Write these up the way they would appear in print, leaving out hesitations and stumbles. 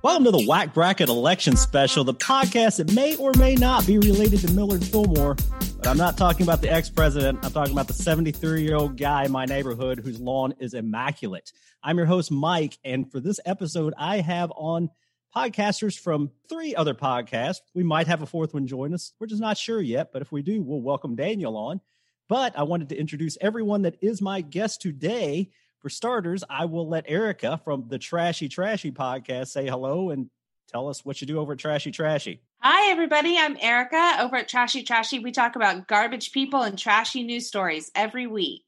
Welcome to the Whack Bracket Election Special, the podcast that may or may not be related to Millard Fillmore. But I'm not talking about the ex-president. I'm talking about the 73-year-old guy in my neighborhood whose lawn is immaculate. I'm your host, Mike, and for this episode, I have on podcasters from 3 other podcasts. We might have a 4th one join us. We're just not sure yet, but if we do, we'll welcome Daniel on. But I wanted to introduce everyone that is my guest today. For starters, I will let Erica from the Trashy podcast say hello and tell us what you do over at Trashy. Hi, everybody. I'm Erica over at Trashy. We talk about garbage people and trashy news stories every week.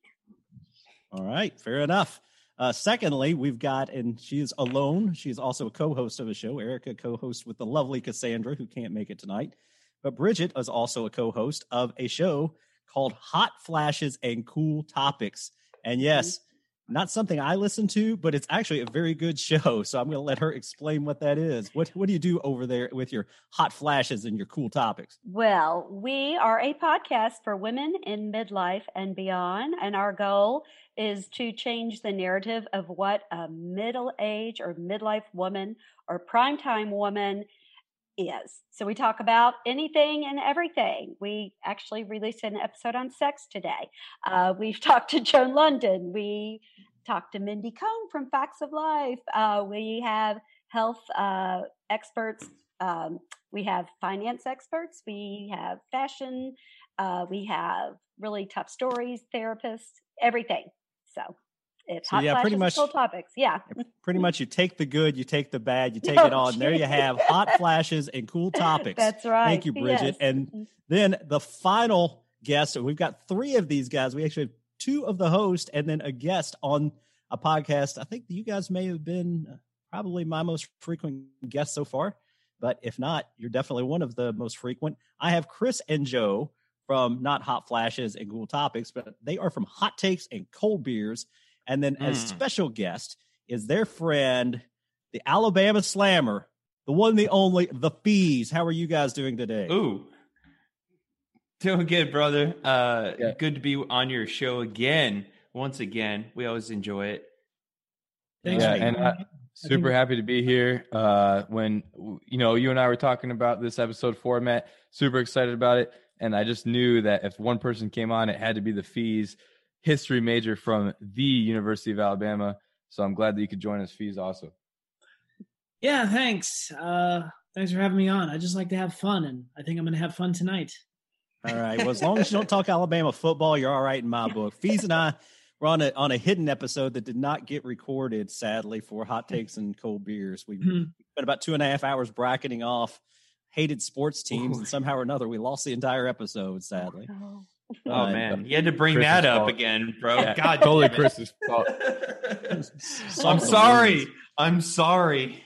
All right. Fair enough. Secondly, we've got, and she is alone. She's also a co-host of a show. Erica co-hosts with the lovely Cassandra, who can't make it tonight. But Bridget is also a co-host of a show called Hot Flashes and Cool Topics. And yes, not something I listen to, but it's actually a very good show. So I'm going to let her explain what that is. What do you do over there with your hot flashes and your cool topics? Well, we are a podcast for women in midlife and beyond. And our goal is to change the narrative of what a middle-age or midlife woman or primetime woman is. So we talk about anything and everything. We actually released an episode on sex today. We've talked to Joan London. We talked to Mindy Cohn from Facts of Life. We have health experts. We have finance experts. We have fashion. We have really tough stories, therapists, everything. So it's hot flashes and cool topics. Yeah. Pretty much you take the good, you take the bad, you take it all. And there you have hot flashes and cool topics. That's right. Thank you, Bridget. Yes. And then the final guest, we've got 3 of these guys. We actually have 2 of the hosts and then a guest on a podcast. I think you guys may have been probably my most frequent guest so far. But if not, you're definitely one of the most frequent. I have Chris and Joe from not Hot Flashes and Cool Topics, but they are from Hot Takes and Cold Beers. And then as special guest is their friend, the Alabama Slammer, the one, the only, the Fees. How are you guys doing today? Ooh, doing good, brother. Good to be on your show again. Once again, we always enjoy it. Thanks, and super happy to be here. When you and I were talking about this episode format, super excited about it. And I just knew that if one person came on, it had to be the Fees, history major from the University of Alabama. So I'm glad that you could join us, Fees, also. Yeah, thanks. Thanks for having me on. I just like to have fun, and I think I'm going to have fun tonight. All right. Well, as long as you don't talk Alabama football, you're all right in my book. Fees and I were on a hidden episode that did not get recorded, sadly, for Hot Takes and Cold Beers. We spent about 2.5 hours bracketing off hated sports teams, and somehow or another, we lost the entire episode, sadly. Oh man, you had to bring Chris's that up fault. Again, bro. Yeah, God, totally Chris's fault. I'm sorry.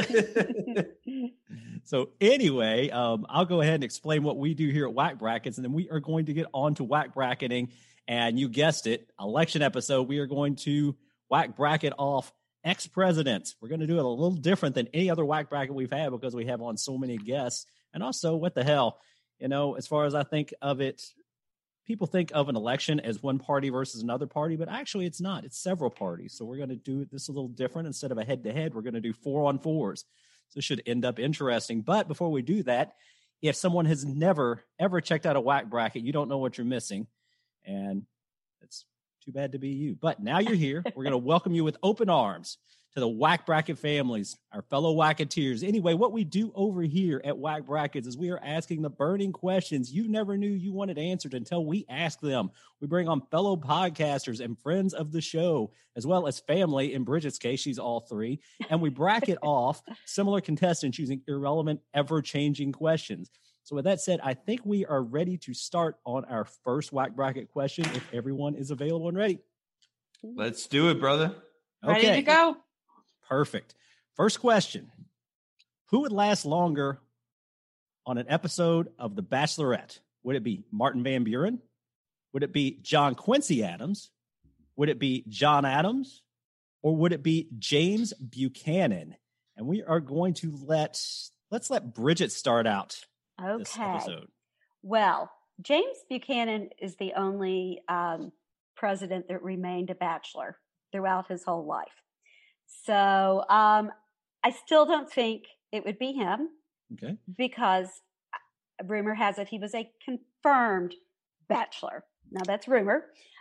So anyway, I'll go ahead and explain what we do here at Whack Brackets, and then we are going to get on to whack bracketing. And you guessed it, election episode. We are going to whack bracket off ex-presidents. We're going to do it a little different than any other whack bracket we've had because we have on so many guests. And also, what the hell, as far as I think of it, people think of an election as one party versus another party, but actually it's not. It's several parties. So we're going to do this a little different. Instead of a head-to-head, we're going to do 4-on-4s. So it should end up interesting. But before we do that, if someone has never, ever checked out a whack bracket, you don't know what you're missing. And it's too bad to be you. But now you're here. We're going to welcome you with open arms to the Whack Bracket families, our fellow Wacketeers. Anyway, what we do over here at Whack Brackets is we are asking the burning questions you never knew you wanted answered until we ask them. We bring on fellow podcasters and friends of the show, as well as family. In Bridget's case, she's all 3. And we bracket off similar contestants using irrelevant, ever-changing questions. So with that said, I think we are ready to start on our first Whack Bracket question if everyone is available and ready. Let's do it, brother. Okay. Ready to go? Perfect. First question. Who would last longer on an episode of The Bachelorette? Would it be Martin Van Buren? Would it be John Quincy Adams? Would it be John Adams? Or would it be James Buchanan? And we are going to let's let Bridget start out. Okay. Well, James Buchanan is the only president that remained a bachelor throughout his whole life. So I I still don't think it would be him. Okay. Because rumor has it he was a confirmed bachelor. Now that's rumor.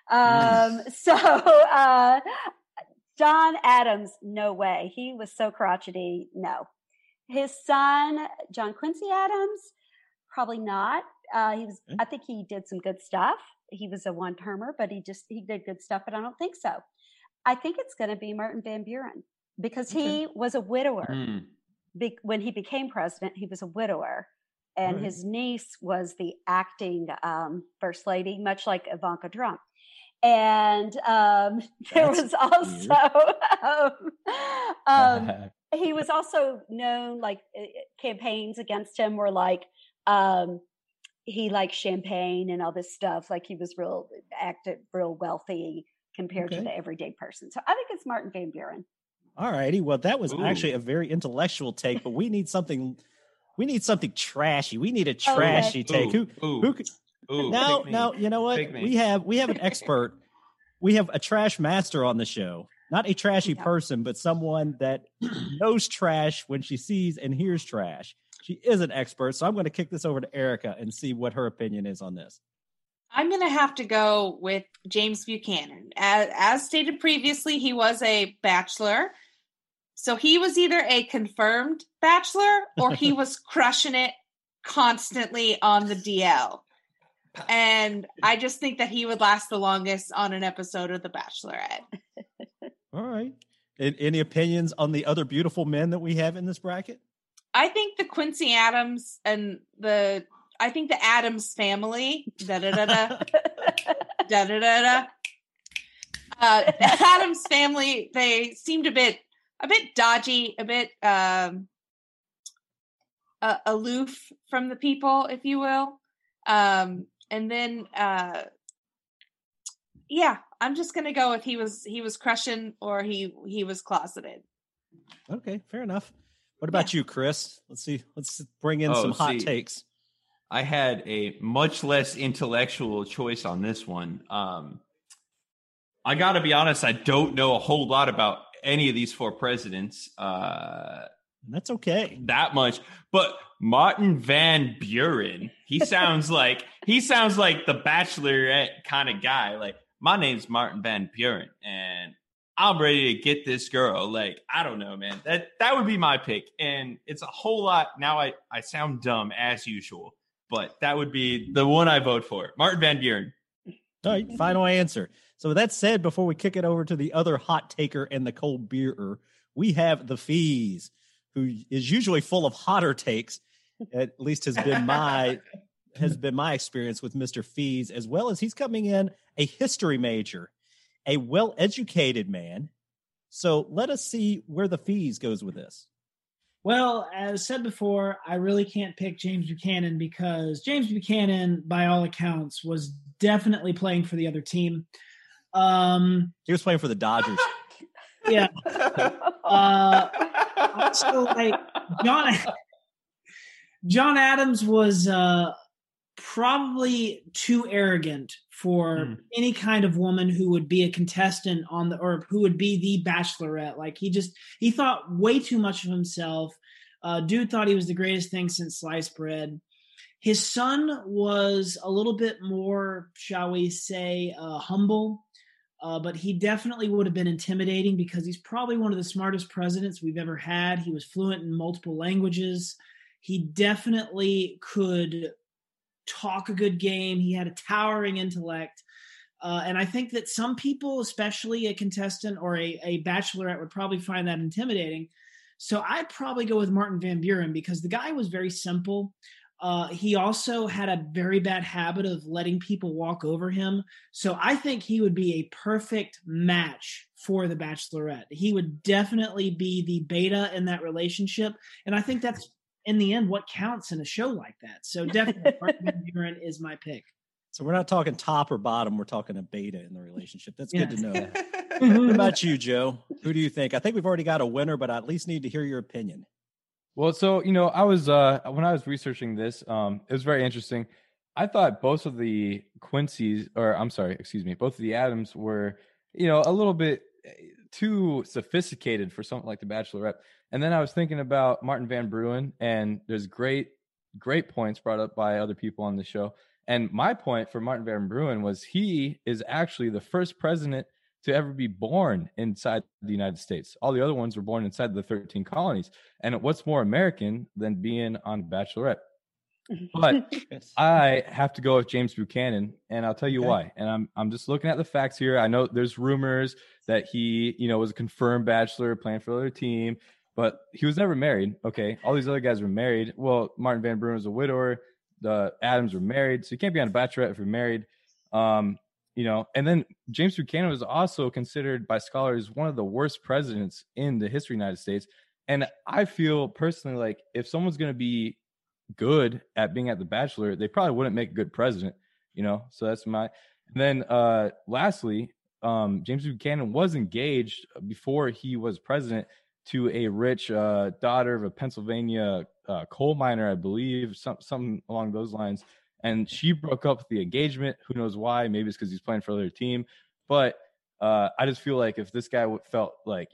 So John Adams, no way. He was so crotchety. No. His son, John Quincy Adams, probably not. I think he did some good stuff. He was a one-termer, but he did good stuff, but I don't think so. I think it's going to be Martin Van Buren because he was a widower. When he became president, he was a widower. And his niece was the acting first lady, much like Ivanka Trump. And there was also he was also known, like campaigns against him were like he liked champagne and all this stuff. Like he was real wealthy compared to the everyday person. So I think it's Martin Van Buren. All righty. Well, that was actually a very intellectual take, but we need something trashy. We need a trashy take. Who could now, you know what? We have an expert. We have a trash master on the show. Not a trashy person, but someone that knows trash when she sees and hears trash. She is an expert. So I'm going to kick this over to Erica and see what her opinion is on this. I'm going to have to go with James Buchanan. As stated previously, he was a bachelor. So he was either a confirmed bachelor or he was crushing it constantly on the DL. And I just think that he would last the longest on an episode of The Bachelorette. All right. Any opinions on the other beautiful men that we have in this bracket? I think the Quincy Adams and the Adams family, the Adams family, they seemed a bit dodgy, a bit aloof from the people, if you will. And then, I'm just going to go with he was crushing or he was closeted. Okay, fair enough. What about you, Chris? Let's bring in some hot takes. I had a much less intellectual choice on this one. I got to be honest, I don't know a whole lot about any of these four presidents. That's okay. That much. But Martin Van Buren, he sounds like the Bachelorette kind of guy. Like, my name's Martin Van Buren, and I'm ready to get this girl. Like, I don't know, man. That would be my pick. And it's a whole lot. Now I sound dumb as usual, but that would be the one I vote for. Martin Van Buren. All right, final answer. So with that said, before we kick it over to the other hot taker and the cold beerer, we have the Fees, who is usually full of hotter takes. At least has been my experience with Mr. Fees, as well as he's coming in a history major, a well-educated man. So let us see where the Fees goes with this. Well, as said before, I really can't pick James Buchanan because James Buchanan, by all accounts, was definitely playing for the other team. He was playing for the Dodgers. Yeah. So, like, John Adams was probably too arrogant for any kind of woman who would be a contestant or who would be the Bachelorette. Like, he thought way too much of himself. Dude thought he was the greatest thing since sliced bread. His son was a little bit more, shall we say, humble. But he definitely would have been intimidating because he's probably one of the smartest presidents we've ever had. He was fluent in multiple languages. He definitely could talk a good game. He had a towering intellect. And I think that some people, especially a contestant or a bachelorette, would probably find that intimidating. So I'd probably go with Martin Van Buren because the guy was very simple. He also had a very bad habit of letting people walk over him. So I think he would be a perfect match for the Bachelorette. He would definitely be the beta in that relationship. And I think that's, in the end, what counts in a show like that. So definitely Martin Van Buren is my pick. So we're not talking top or bottom. We're talking a beta in the relationship. That's good to know. What about you, Joe? Who do you think? I think we've already got a winner, but I at least need to hear your opinion. Well, so, I was, when I was researching this, it was very interesting. I thought both of the both of the Adams were, a little bit, too sophisticated for something like The Bachelorette. And then I was thinking about Martin Van Buren, and there's great points brought up by other people on the show. And my point for Martin Van Buren was he is actually the first president to ever be born inside the United States. All the other ones were born inside the 13 colonies. And what's more American than being on Bachelorette? But I have to go with James Buchanan, and I'll tell you why. And I'm just looking at the facts here. I know there's rumors that he, was a confirmed bachelor playing for the other team, but he was never married. Okay, all these other guys were married. Well, Martin Van Buren was a widower. The Adams were married, so you can't be on a Bachelorette if you're married. And then James Buchanan was also considered by scholars one of the worst presidents in the history of the United States. And I feel personally like if someone's going to be good at being at The Bachelor, they probably wouldn't make a good president, so that's my. And then lastly, James Buchanan was engaged before he was president to a rich daughter of a Pennsylvania coal miner, I believe, something along those lines. And she broke up with the engagement. Who knows why? Maybe it's because he's playing for their team. But I just feel like if this guy felt like,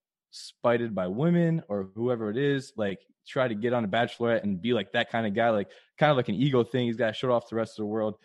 spited by women or whoever it is, like try to get on a Bachelorette and be like that kind of guy, like kind of like an ego thing. He's got to show it off to the rest of the world.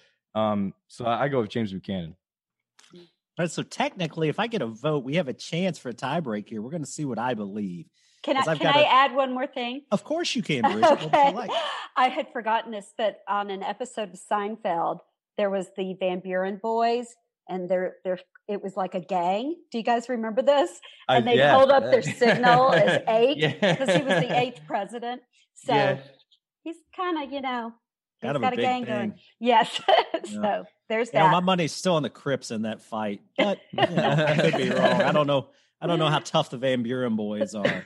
So I go with James Buchanan. All right, so technically, if I get a vote, we have a chance for a tiebreak here. We're going to see what I believe. Can I add one more thing? Of course you can, Bridget. Okay. Like? I had forgotten this, but on an episode of Seinfeld, there was the Van Buren boys, and it was like a gang. Do you guys remember this? And they hold up their signal as 8 because he was the 8th president. So he's kind of, he's got a gang going. Yes. So there's that. My money's still on the Crips in that fight, but I could be wrong. I don't know how tough the Van Buren boys are.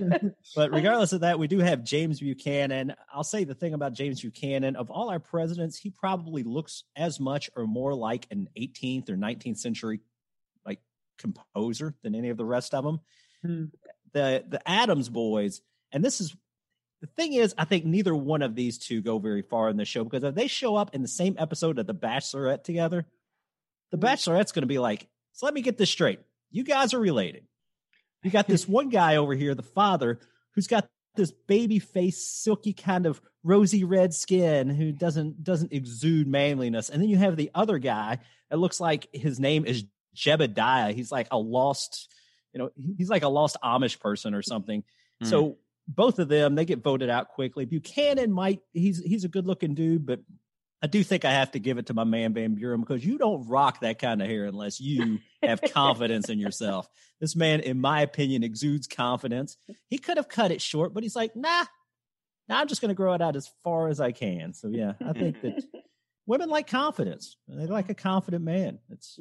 But regardless of that, we do have James Buchanan. I'll say the thing about James Buchanan, of all our presidents, he probably looks as much or more like an 18th or 19th century like composer than any of the rest of them. The Adams boys, and this is the thing is, I think neither one of these two go very far in the show, because if they show up in the same episode of The Bachelorette together, The Bachelorette's going to be like, so let me get this straight. You guys are related. You got this one guy over here, the father, who's got this baby face, silky kind of rosy red skin, who doesn't exude manliness. And then you have the other guy that looks like his name is Jebediah. He's like a lost, he's like a lost Amish person or something. So both of them, they get voted out quickly. Buchanan he's a good looking dude, but I do think I have to give it to my man Van Buren, because you don't rock that kind of hair unless you have confidence in yourself. This man, in my opinion, exudes confidence. He could have cut it short, but he's like, nah, I'm just going to grow it out as far as I can. So, yeah, I think that women like confidence. They like a confident man.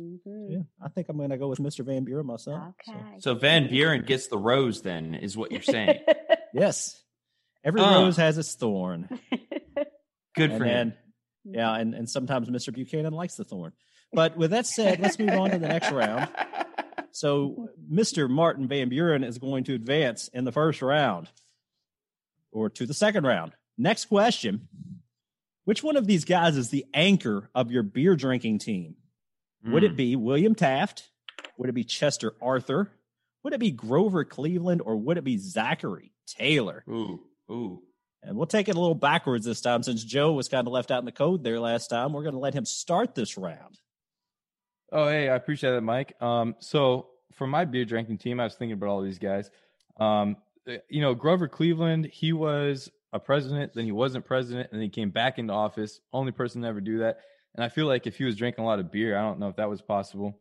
I think I'm going to go with Mr. Van Buren myself. Okay. So Van Buren gets the rose then, is what you're saying. Yes. Every rose has its thorn. Good for him. Yeah, and sometimes Mr. Buchanan likes the thorn. But with that said, let's move on to the next round. So Mr. Martin Van Buren is going to advance in the first round, or to the second round. Next question. Which one of these guys is the anchor of your beer drinking team? Would it be William Taft? Would it be Chester Arthur? Would it be Grover Cleveland? Or would it be Zachary Taylor? Ooh. And we'll take it a little backwards this time, since Joe was kind of left out in the code there last time. We're going to let him start this round. Oh, hey, I appreciate that, Mike. So for my beer drinking team, I was thinking about all these guys. Grover Cleveland, he was a president, then he wasn't president, and then he came back into office. Only person to ever do that. And I feel like if he was drinking a lot of beer, I don't know if that was possible.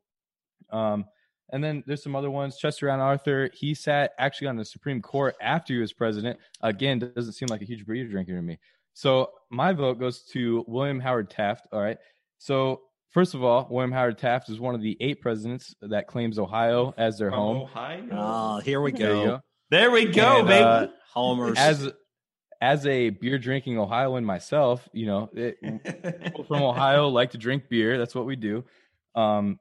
And then there's some other ones. Chester Arthur, he sat actually on the Supreme Court after he was president. Again, doesn't seem like a huge beer drinker to me. So my vote goes to William Howard Taft. All right. So first of all, William Howard Taft is one of the 8 presidents that claims Ohio as their home. Ohio. Oh, here we go. There we go, baby. Homers. As a beer drinking Ohioan myself, people from Ohio like to drink beer. That's what we do. William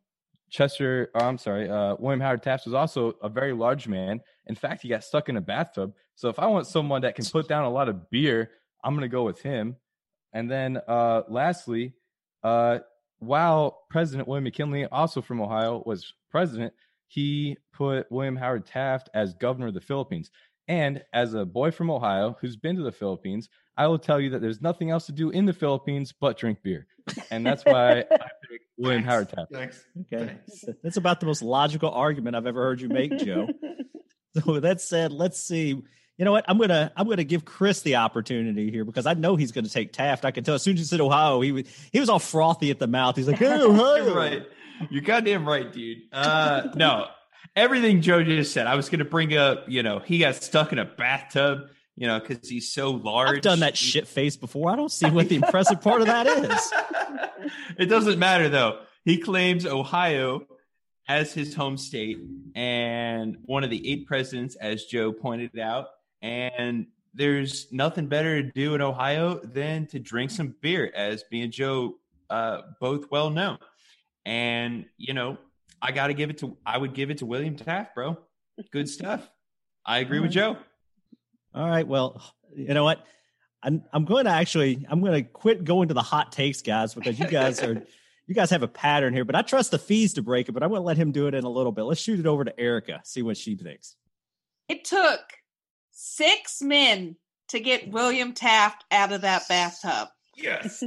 Howard Taft was also a very large man. In fact, he got stuck in a bathtub. So if I want someone that can put down a lot of beer, I'm going to go with him. And then lastly, while President William McKinley, also from Ohio, was president, he put William Howard Taft as governor of the Philippines. And as a boy from Ohio who's been to the Philippines, I will tell you that there's nothing else to do in the Philippines but drink beer. And that's why I picked William Howard Taft. Thanks. Okay. Thanks. That's about the most logical argument I've ever heard you make, Joe. So with that said, let's see. You know what? I'm gonna give Chris the opportunity here because I know he's gonna take Taft. I can tell as soon as you said Ohio, he was all frothy at the mouth. He's like, hey, Ohio. You're right. You're goddamn right, dude. No, everything Joe just said. I was gonna bring up, he got stuck in a bathtub, because he's so large. I've done that shit face before. I don't see what the impressive part of that is. It doesn't matter though. He claims Ohio as his home state and one of the 8 presidents, as Joe pointed out. And there's nothing better to do in Ohio than to drink some beer, as me and Joe both well known. And, I would give it to William Taft, bro. Good stuff. I agree with Joe. All right. Well, you know what? I'm going to quit going to the hot takes, guys, because you guys have a pattern here, but I trust the fees to break it, but I'm going to let him do it in a little bit. Let's shoot it over to Erica, see what she thinks. It took 6 men to get William Taft out of that bathtub. Yes.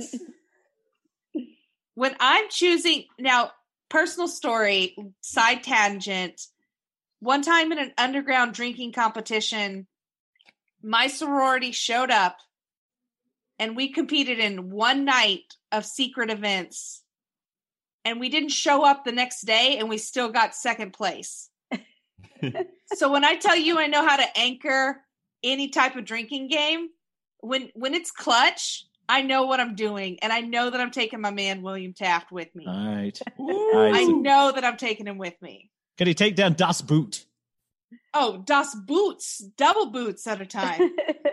When I'm choosing now, personal story, side tangent. One time in an underground drinking competition, my sorority showed up and we competed in one night of secret events. And we didn't show up the next day and we still got second place. So when I tell you I know how to anchor any type of drinking game, when it's clutch, I know what I'm doing. And I know that I'm taking my man William Taft with me. All right. I know that I'm taking him with me. Could he take down Das Boot? Oh, Das Boots, double boots at a time.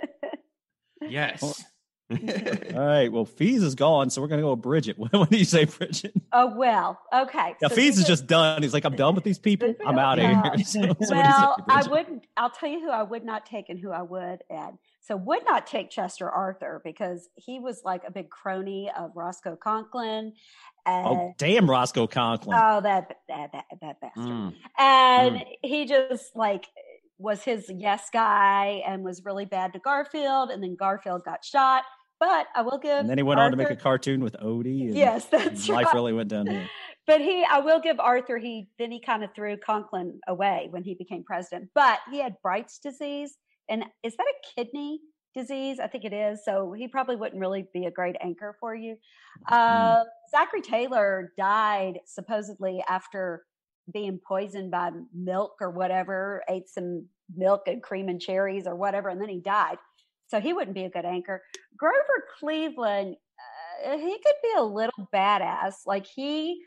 Yes. All right. Well, Fees is gone, so we're going to go with Bridget. What do you say, Bridget? Oh, well, okay. Yeah, so Fees is just done. He's like, I'm done with these people. I'm out of here. So well, I'll tell you who I would not take and who I would add. So would not take Chester Arthur because he was like a big crony of Roscoe Conklin. Oh, damn Roscoe Conklin. Oh, that bastard. And he just like was his yes guy and was really bad to Garfield. And then Garfield got shot. But I will give. And then he went on to make a cartoon with Odie. And yes, that's life right. really went downhill. But I will give Arthur. He kind of threw Conklin away when he became president. But he had Bright's disease, and is that a kidney disease? I think it is. So he probably wouldn't really be a great anchor for you. Zachary Taylor died supposedly after being poisoned by milk or whatever. Ate some milk and cream and cherries or whatever, and then he died. So he wouldn't be a good anchor. Grover Cleveland, he could be a little badass. Like he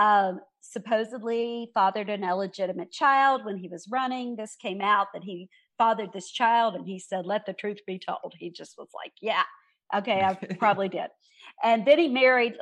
supposedly fathered an illegitimate child when he was running. This came out that he fathered this child and he said, let the truth be told. He just was like, yeah, okay, I probably did. And then he married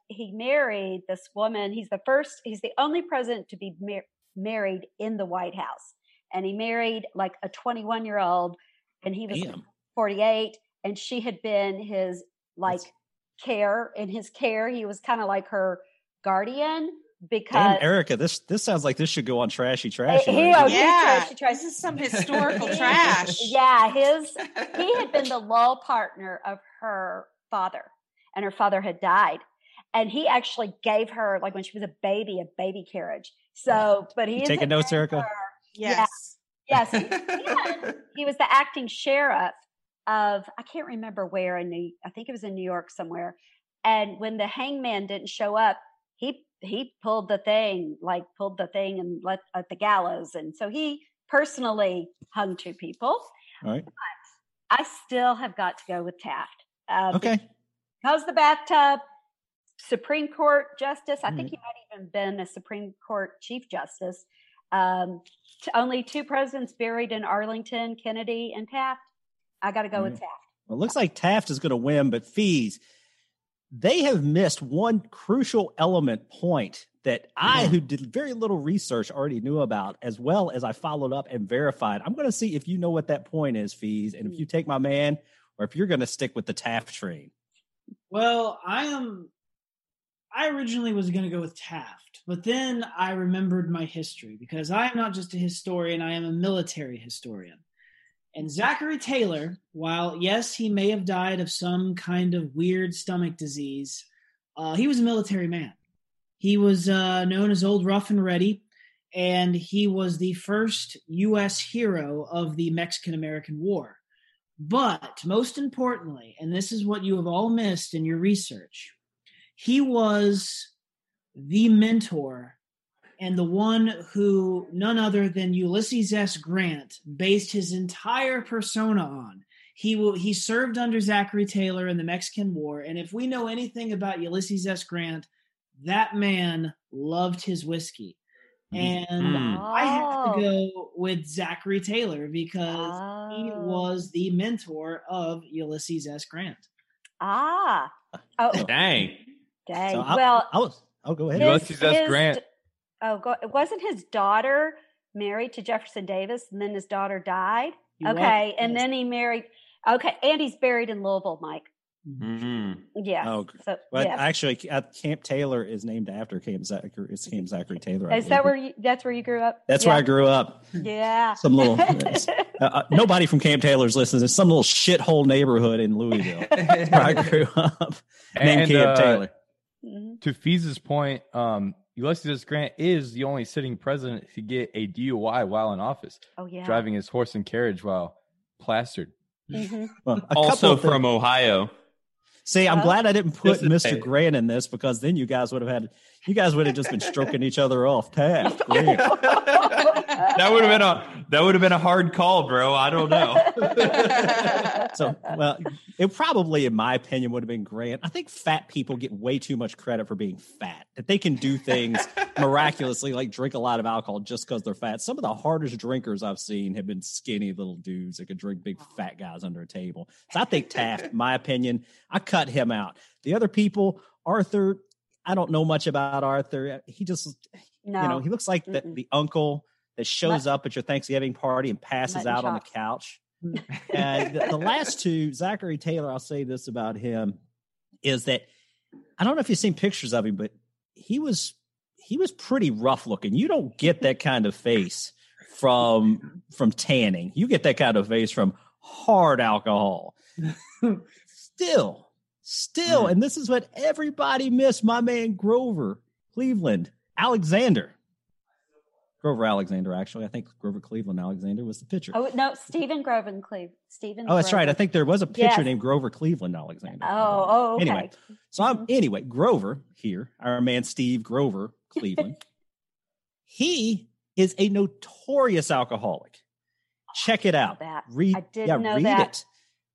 this woman. He's the only president to be married in the White House. And he married like a 21-year-old and he was 48, and she had been his care. He was kind of like her guardian because Erica, this sounds like this should go on Trashy. Yeah, this is some historical trash. Yeah, he had been the law partner of her father, and her father had died, and he actually gave her, like when she was a baby carriage. So, but he taking notes, Erica? Yes. Yes. He was the acting sheriff of, I can't remember where I think it was in New York somewhere. And when the hangman didn't show up, he pulled the thing and let at the gallows. And so he personally hung 2 people. All right. But I still have got to go with Taft. Okay. Because the bathtub, Supreme Court Justice, I think he might even been a Supreme Court Chief Justice. Only 2 presidents buried in Arlington, Kennedy and Taft. I got to go with Taft. Well, it looks like Taft is going to win, but Fees, they have missed one crucial point that I, who did very little research, already knew about, as well as I followed up and verified. I'm going to see if you know what that point is, Fees, and if you take my man, or if you're going to stick with the Taft train. Well, I originally was going to go with Taft, but then I remembered my history because I am not just a historian, I am a military historian. And Zachary Taylor, while yes, he may have died of some kind of weird stomach disease, he was a military man. He was known as Old Rough and Ready, and he was the first U.S. hero of the Mexican-American War. But most importantly, and this is what you have all missed in your research, he was the mentor and the one who none other than Ulysses S. Grant based his entire persona on. He served under Zachary Taylor in the Mexican War, and if we know anything about Ulysses S. Grant, that man loved his whiskey. And I have to go with Zachary Taylor because he was the mentor of Ulysses S. Grant. Oh, Dang. So I'll go ahead. Ulysses S. Grant. Wasn't his daughter married to Jefferson Davis, and then his daughter died? He was. And then he married. Okay, and he's buried in Louisville, Mike. Mm-hmm. Yeah. Oh, so, but yes. actually, Camp Taylor is named after Camp Zachary. It's Camp Zachary Taylor. Is that where that's where you grew up? That's where I grew up. Yeah. Some little nobody from Camp Taylor's listening. There's some little shithole neighborhood in Louisville where I grew up named Camp Taylor. To Fee's point, Ulysses S. Grant is the only sitting president to get a DUI while in office. Oh yeah. Driving his horse and carriage while plastered. Mm-hmm. Well, Also from Ohio. See, I'm glad I didn't put Just Mr. Grant in this because then you guys would have just been stroking each other off. Taft, Grant. That would have been a hard call, bro. I don't know. So, well, it probably, in my opinion, would have been Grant. I think fat people get way too much credit for being fat. That they can do things miraculously, like drink a lot of alcohol just because they're fat. Some of the hardest drinkers I've seen have been skinny little dudes that could drink big fat guys under a table. So I think Taft, in my opinion, I cut him out. The other people, Arthur, I don't know much about Arthur. He just, he looks like the uncle that shows up at your Thanksgiving party and passes out on the couch. And the last two, Zachary Taylor, I'll say this about him, is that I don't know if you've seen pictures of him, but he was pretty rough looking. You don't get that kind of face from tanning. You get that kind of face from hard alcohol. Still, and this is what everybody missed, my man Grover Cleveland Alexander. Grover Alexander, actually. I think Grover Cleveland Alexander was the pitcher. Oh, no, Stephen Grover Cleveland. Oh, that's right. I think there was a pitcher named Grover Cleveland Alexander. Oh, okay. Anyway, Grover here, our man Steve Grover Cleveland, he is a notorious alcoholic. Check it out. Read it.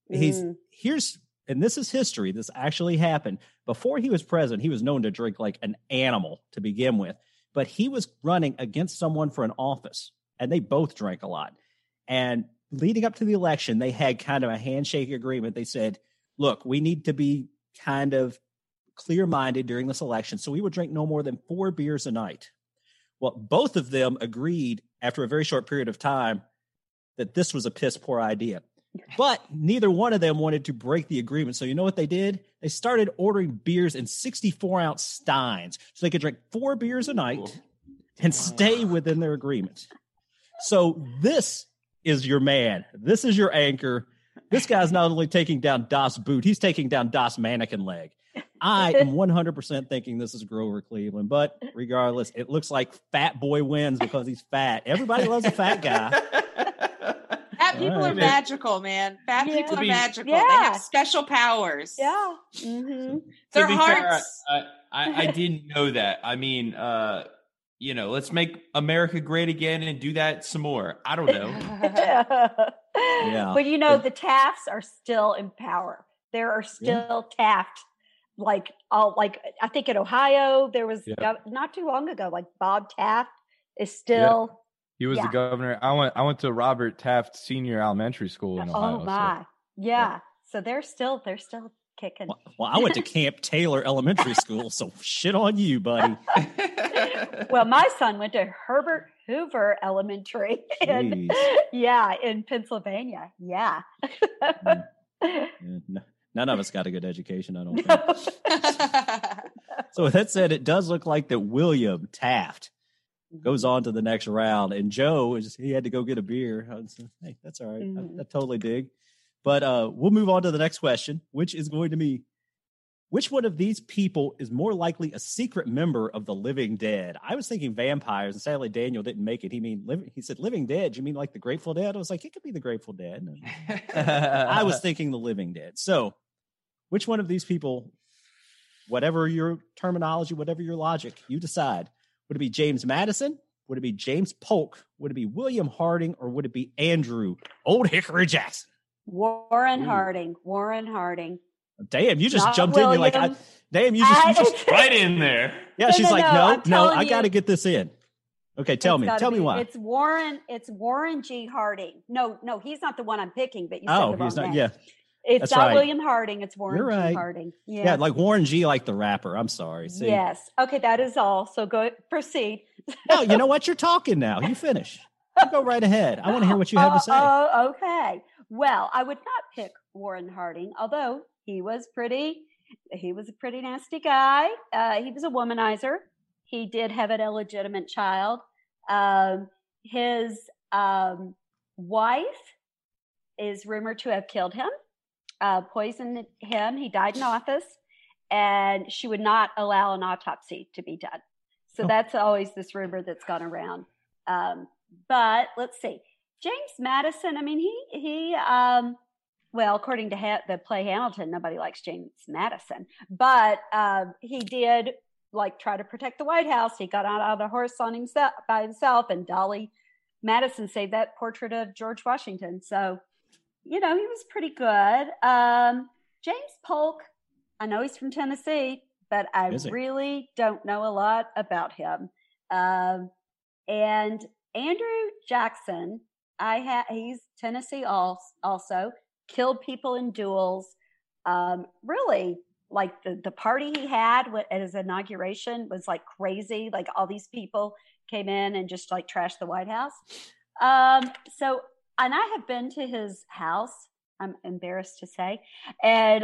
And this is history. This actually happened. Before he was president, he was known to drink like an animal to begin with. But he was running against someone for an office, and they both drank a lot. And leading up to the election, they had kind of a handshake agreement. They said, look, we need to be kind of clear-minded during this election, so we would drink no more than 4 beers a night. Well, both of them agreed after a very short period of time that this was a piss-poor idea. But neither one of them wanted to break the agreement. So you know what they did? They started ordering beers in 64-ounce steins so they could drink 4 beers a night and stay within their agreement. So this is your man. This is your anchor. This guy's not only taking down Das Boot, he's taking down Das Mannequin Leg. I am 100% thinking this is Grover Cleveland. But regardless, it looks like Fat Boy wins because he's fat. Everybody loves a fat guy. Fat people are magical, man. Fat people are magical. They have special powers. Yeah. Mm-hmm. Their hearts. Fair, I didn't know that. I mean, let's make America great again and do that some more. I don't know. Yeah. But the Tafts are still in power. There are still Taft. I think in Ohio, there was not too long ago, like Bob Taft is still. Yeah. He was the governor. I went to Robert Taft Senior Elementary School in Ohio. Oh my, So they're still kicking. Well, I went to Camp Taylor Elementary School, so shit on you, buddy. Well, my son went to Herbert Hoover Elementary, in Pennsylvania. Yeah. None of us got a good education, I don't think. So with that said, it does look like that William Taft goes on to the next round, and Joe he had to go get a beer. Hey, that's all right. I totally dig. But we'll move on to the next question, which is going to be, which one of these people is more likely a secret member of the living dead? I was thinking vampires, and sadly Daniel didn't make it. He said living dead. You mean like the Grateful Dead? I was like, it could be the Grateful Dead. I was thinking the living dead. So which one of these people, whatever your terminology, whatever your logic, you decide. Would it be James Madison? Would it be James Polk? Would it be William Harding? Or would it be Andrew Old Hickory Jackson? Warren Harding. Damn, you just jumped in. You're like, you just right in there. Yeah, she's like, no, I got to get this in. Okay, tell me why. It's Warren G. Harding. No, he's not the one I'm picking, but you said the wrong name. Yeah. It's That's not right. William Harding. It's Warren G. Harding. Yeah, like Warren G, like the rapper. I'm sorry. See? Yes. Okay, that is all. So proceed. No, you know what? You're talking now. You finish. You go right ahead. I want to hear what you have to say. Oh, okay. Well, I would not pick Warren Harding, although he was a pretty nasty guy. He was a womanizer. He did have an illegitimate child. His wife is rumored to have killed him, poisoned him. He died in office, and she would not allow an autopsy to be done. So that's always this rumor that's gone around. But let's see. James Madison, I mean, he well, according to the play Hamilton, nobody likes James Madison, but he did try to protect the White House. He got out on a horse by himself, and Dolly Madison saved that portrait of George Washington. So, he was pretty good. James Polk, I know he's from Tennessee, but I really don't know a lot about him. And Andrew Jackson, he's Tennessee also, killed people in duels. Really, the party he had at his inauguration was crazy. All these people came in and just trashed the White House. And I have been to his house, I'm embarrassed to say. And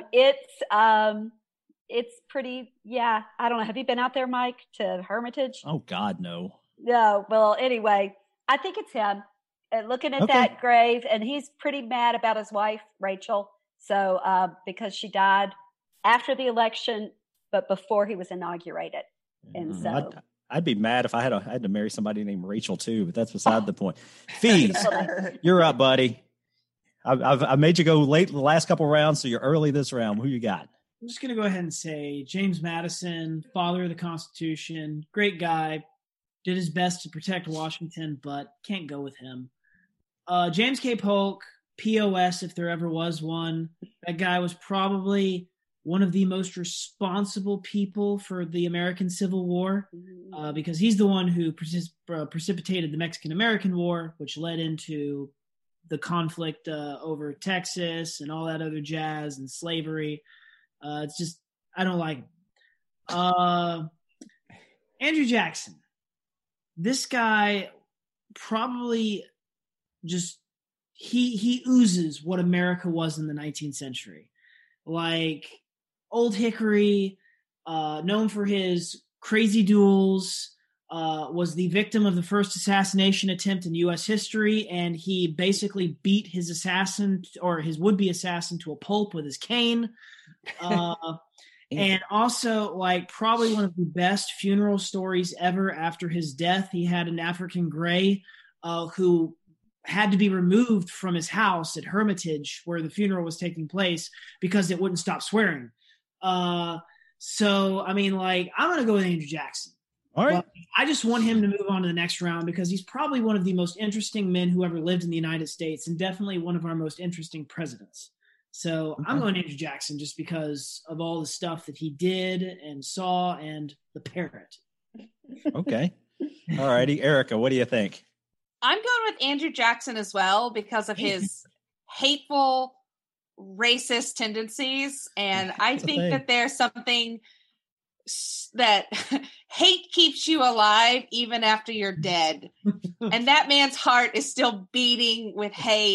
it's pretty, I don't know. Have you been out there, Mike, to Hermitage? Oh, God, no. No. Well, anyway, I think it's him. Looking at that grave, and he's pretty mad about his wife, Rachel. So, because she died after the election, but before he was inaugurated. And so I'd be mad if I had to marry somebody named Rachel too, but that's beside the point. Fees, you're up, buddy. I made you go late the last couple rounds, so you're early this round. Who you got? I'm just going to go ahead and say James Madison, father of the Constitution, great guy, did his best to protect Washington, but can't go with him. James K. Polk, POS, if there ever was one. That guy was probably one of the most responsible people for the American Civil War, because he's the one who precipitated the Mexican-American War, which led into the conflict over Texas and all that other jazz and slavery. It's just, I don't like him. Andrew Jackson. This guy probably just, he oozes what America was in the 19th century. Old Hickory, known for his crazy duels, was the victim of the first assassination attempt in U.S. history, and he basically beat his assassin or his would-be assassin to a pulp with his cane. And also, probably one of the best funeral stories ever. After his death, he had an African Grey who had to be removed from his house at Hermitage, where the funeral was taking place, because it wouldn't stop swearing. So, I mean, I'm going to go with Andrew Jackson. All right. I just want him to move on to the next round because he's probably one of the most interesting men who ever lived in the United States, and definitely one of our most interesting presidents. So I'm going Andrew Jackson just because of all the stuff that he did and saw and the parrot. Okay. All righty. Erica, what do you think? I'm going with Andrew Jackson as well because of his hateful, racist tendencies. And I think that there's something that hate keeps you alive even after you're dead. And that man's heart is still beating with hate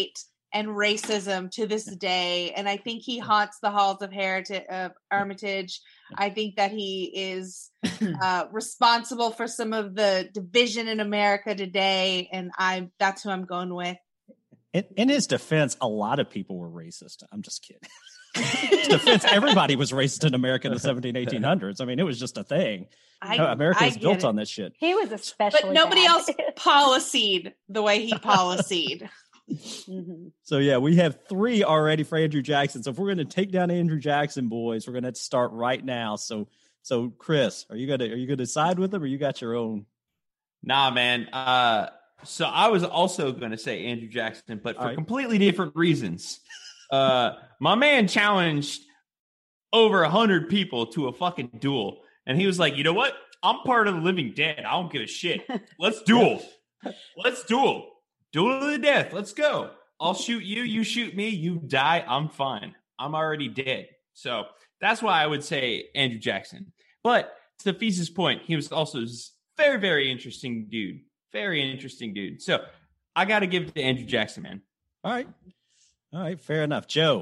and racism to this day. And I think he haunts the halls of Hermitage. I think that he is responsible for some of the division in America today. And that's who I'm going with. In his defense, a lot of people were racist. I'm just kidding. In his defense, everybody was racist in America in the 1800s. I mean, it was just a thing. America was built on this shit. He was especially But nobody else policied the way he policied. Mm-hmm. So yeah, we have 3 already for Andrew Jackson. So if we're going to take down Andrew Jackson, boys, we're going to start right now. So Chris, are you gonna side with him, or you got your own? Nah, man. So I was also going to say Andrew Jackson, but for completely different reasons. My man challenged over 100 people to a fucking duel, and he was like, "You know what? I'm part of the living dead. I don't give a shit. Let's duel. Let's duel. Duel to the death. Let's go. I'll shoot you. You shoot me. You die. I'm fine. I'm already dead." So that's why I would say Andrew Jackson. But to Feast's point, he was also very, very interesting dude. Very interesting dude. So I got to give it to Andrew Jackson, man. All right. Fair enough. Joe.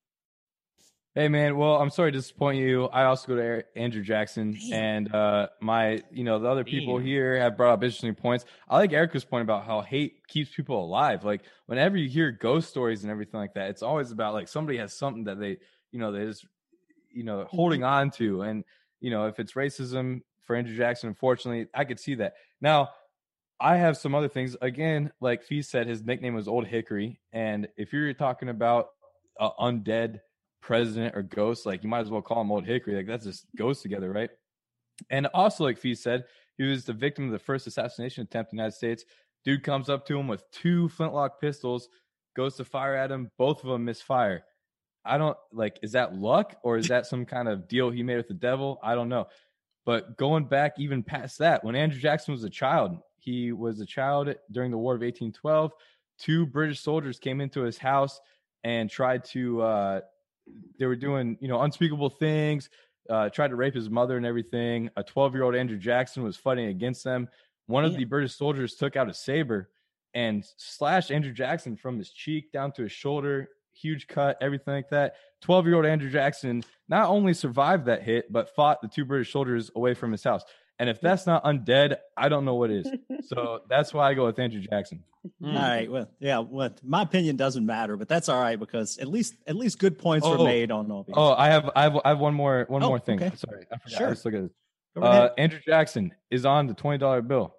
Hey, man. Well, I'm sorry to disappoint you. I also go to Andrew Jackson. Damn. And the other people here have brought up interesting points. I like Erica's point about how hate keeps people alive. Like, whenever you hear ghost stories and everything like that, it's always about, like, somebody has something that they just, holding on to. And, if it's racism for Andrew Jackson, unfortunately, I could see that. Now, I have some other things. Again, like Feast said, his nickname was Old Hickory. And if you're talking about undead president or ghost, like, you might as well call him Old Hickory. Like, that just goes together, right? And also, like Feast said, he was the victim of the first assassination attempt in the United States. Dude comes up to him with 2 flintlock pistols, goes to fire at him. Both of them misfire. I don't, like, is that luck, or is that some kind of deal he made with the devil? I don't know. But going back even past that, when Andrew Jackson was a child, he was a child during the War of 1812. 2 British soldiers came into his house and tried to, they were doing, unspeakable things, tried to rape his mother and everything. A 12-year-old Andrew Jackson was fighting against them. One of the British soldiers took out a saber and slashed Andrew Jackson from his cheek down to his shoulder. Huge cut, everything like that. 12-year-old Andrew Jackson not only survived that hit, but fought the 2 British soldiers away from his house. And if that's not undead, I don't know what is. So that's why I go with Andrew Jackson. All right. Well, yeah. Well, my opinion doesn't matter, but that's all right, because at least good points were made on all these. I have one more thing. Okay. Sorry, I forgot. Sure. Let's look at this. Andrew Jackson is on the $20 bill.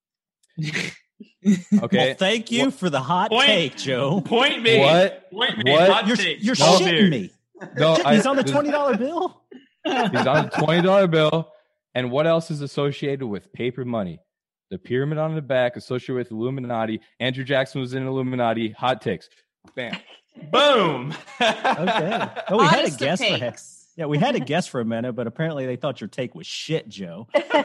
Okay. Well, thank you for the hot take, Joe. Point me. What? Point me. What? Hot You're take. shitting me. No, he's on the $20 bill. He's on the $20 bill. And what else is associated with paper money? The pyramid on the back associated with Illuminati. Andrew Jackson was in Illuminati. Hot takes. Bam. Boom. Okay. Oh, we had a guess for Yeah, we had a guess for a minute, but apparently they thought your take was shit, Joe.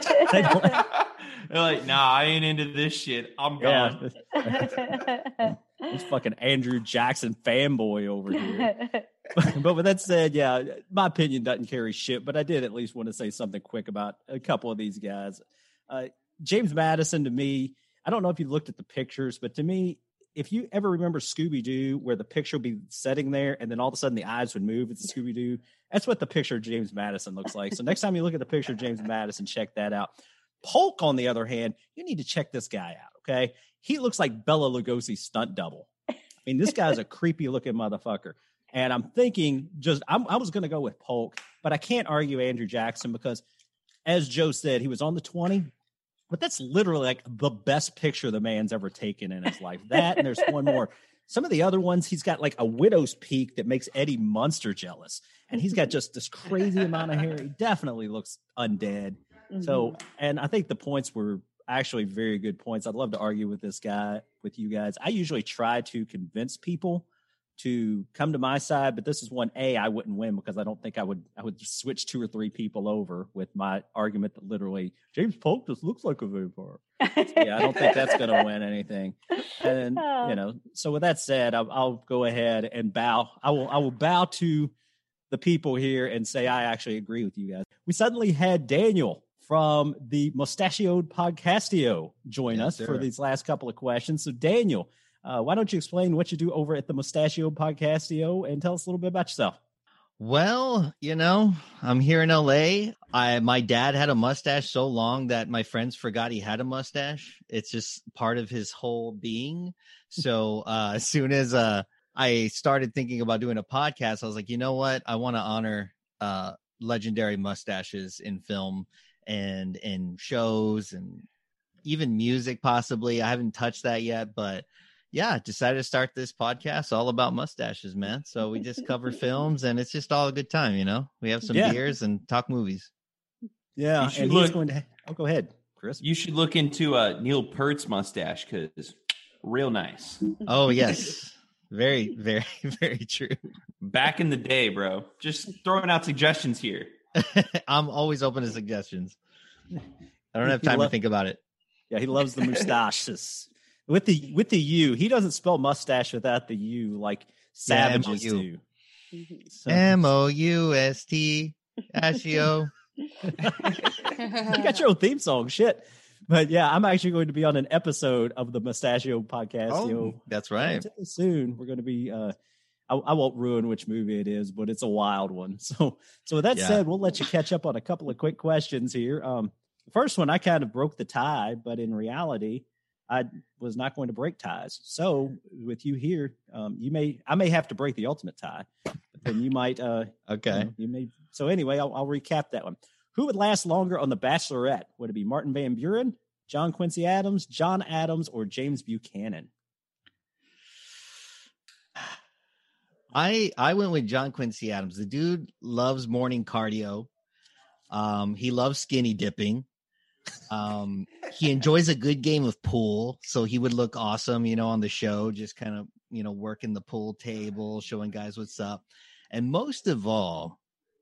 They're like, nah, I ain't into this shit. I'm gone. Yeah. This fucking Andrew Jackson fanboy over here. But with that said, yeah, my opinion doesn't carry shit, but I did at least want to say something quick about a couple of these guys. James Madison, to me, I don't know if you looked at the pictures, but to me, if you ever remember Scooby-Doo, where the picture would be sitting there and then all of a sudden the eyes would move, it's Scooby-Doo. That's what the picture of James Madison looks like. So next time you look at the picture of James Madison, check that out. Polk, on the other hand, you need to check this guy out, okay? He looks like Bela Lugosi's stunt double. I mean, this guy's a creepy-looking motherfucker. And I'm thinking I was going to go with Polk, but I can't argue Andrew Jackson because, as Joe said, he was on the 20, but that's literally like the best picture the man's ever taken in his life. That, and there's one more. Some of the other ones, he's got like a widow's peak that makes Eddie Munster jealous. And he's got just this crazy amount of hair. He definitely looks undead. Mm-hmm. So, and I think the points were actually very good points. I'd love to argue with you guys. I usually try to convince people to come to my side, but this is one I wouldn't win because I don't think I would switch 2 or 3 people over with my argument that literally James Polk just looks like a vampire. So, yeah, I don't think that's going to win anything. And so with that said, I'll go ahead and bow. I will bow to the people here and say I actually agree with you guys. We suddenly had Daniel from the Mustachioed Podcastio join us for these last couple of questions. So Daniel, Why don't you explain what you do over at the Mustachio Podcastio and tell us a little bit about yourself? Well, I'm here in LA. My dad had a mustache so long that my friends forgot he had a mustache. It's just part of his whole being. So as soon as I started thinking about doing a podcast, I was like, you know what? I want to honor legendary mustaches in film and in shows and even music, possibly. I haven't touched that yet, but yeah, decided to start this podcast all about mustaches, man. So we just cover films and it's just all a good time, We have some beers and talk movies. Yeah, and he's going to... Oh, go ahead, Chris. You should look into Neil Peart's mustache because real nice. Oh, yes. Very, very, very true. Back in the day, bro. Just throwing out suggestions here. I'm always open to suggestions. I don't have time to think about it. Yeah, he loves the mustaches. With the U, he doesn't spell mustache without the U like savages do. So, M-O-U-S-T Ashio. You got your own theme song, shit. But yeah, I'm actually going to be on an episode of the Mustachio Podcast. Oh, that's right. Soon we're going to be. I won't ruin which movie it is, but it's a wild one. So with that said, we'll let you catch up on a couple of quick questions here. The first one, I kind of broke the tie, but in reality, I was not going to break ties. So with you here, I may have to break the ultimate tie, but then you might. Okay. You may. So anyway, I'll recap that one. Who would last longer on The Bachelorette? Would it be Martin Van Buren, John Quincy Adams, John Adams, or James Buchanan? I went with John Quincy Adams. The dude loves morning cardio. He loves skinny dipping. He enjoys a good game of pool, so he would look awesome, on the show, just kind of, working the pool table, showing guys what's up. And most of all,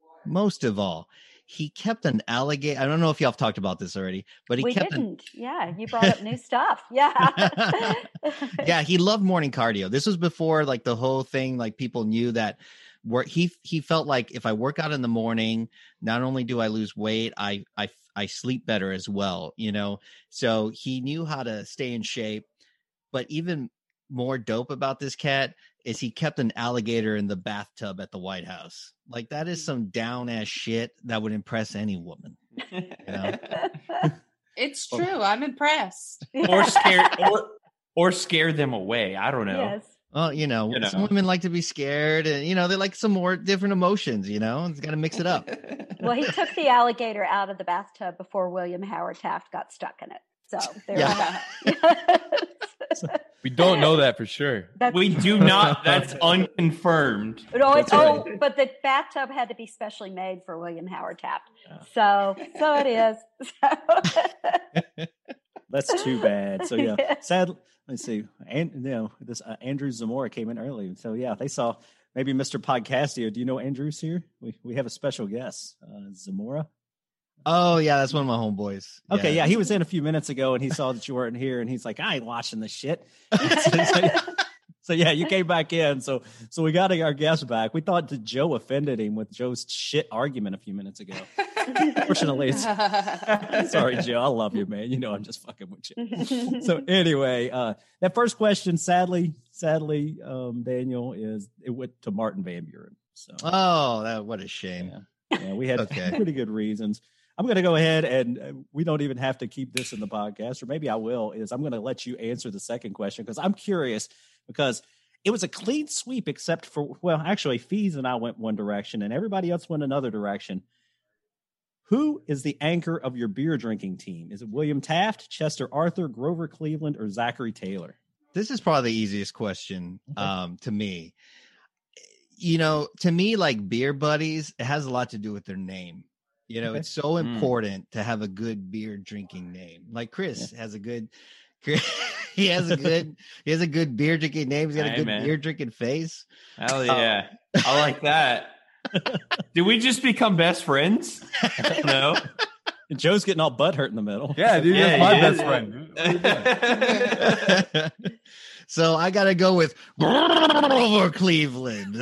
he kept an alligator. I don't know if y'all have talked about this already, but we didn't. Yeah, you brought up new stuff. Yeah. Yeah, he loved morning cardio. This was before like the whole thing, like people knew that he felt like if I work out in the morning, not only do I lose weight, I sleep better as well, So he knew how to stay in shape. But even more dope about this cat is he kept an alligator in the bathtub at the White House. Like that is some down ass shit that would impress any woman. It's true. I'm impressed. Or scare them away. I don't know. Yes. Well, some women like to be scared and, they like some more different emotions, It's got to mix it up. Well, he took the alligator out of the bathtub before William Howard Taft got stuck in it. So there we go. We don't know that for sure. We do not. That's unconfirmed. But the bathtub had to be specially made for William Howard Taft. So it is. That's too bad. So yeah, sad. Let's see. And this Andrew Zamora came in early. So yeah, they saw maybe Mr. Podcastio. Do you know Andrew's here? We have a special guest, Zamora. Oh yeah, that's one of my homeboys. Okay, yeah, he was in a few minutes ago, and he saw that you weren't here, and he's like, "I ain't watching this shit." So yeah, you came back in. So we got our guest back. We thought that Joe offended him with Joe's shit argument a few minutes ago. Fortunately, sorry, Joe. I love you, man. I'm just fucking with you. So anyway, that first question, sadly, Daniel, it went to Martin Van Buren. So what a shame. Yeah, we had pretty good reasons. I'm going to go ahead and we don't even have to keep this in the podcast, or maybe I will, I'm going to let you answer the second question because I'm curious because it was a clean sweep except for, actually Fees and I went one direction and everybody else went another direction. Who is the anchor of your beer drinking team? Is it William Taft, Chester Arthur, Grover Cleveland, or Zachary Taylor? This is probably the easiest question to me. To me, like beer buddies, it has a lot to do with their name. It's so important to have a good beer drinking name. Like Chris has a good, he has a good beer drinking name. He's got a good beer drinking face. Hell yeah. I like that. Did we just become best friends? No. And Joe's getting all butthurt in the middle. Yeah, dude, that's my best friend. So I got to go with Grover Cleveland.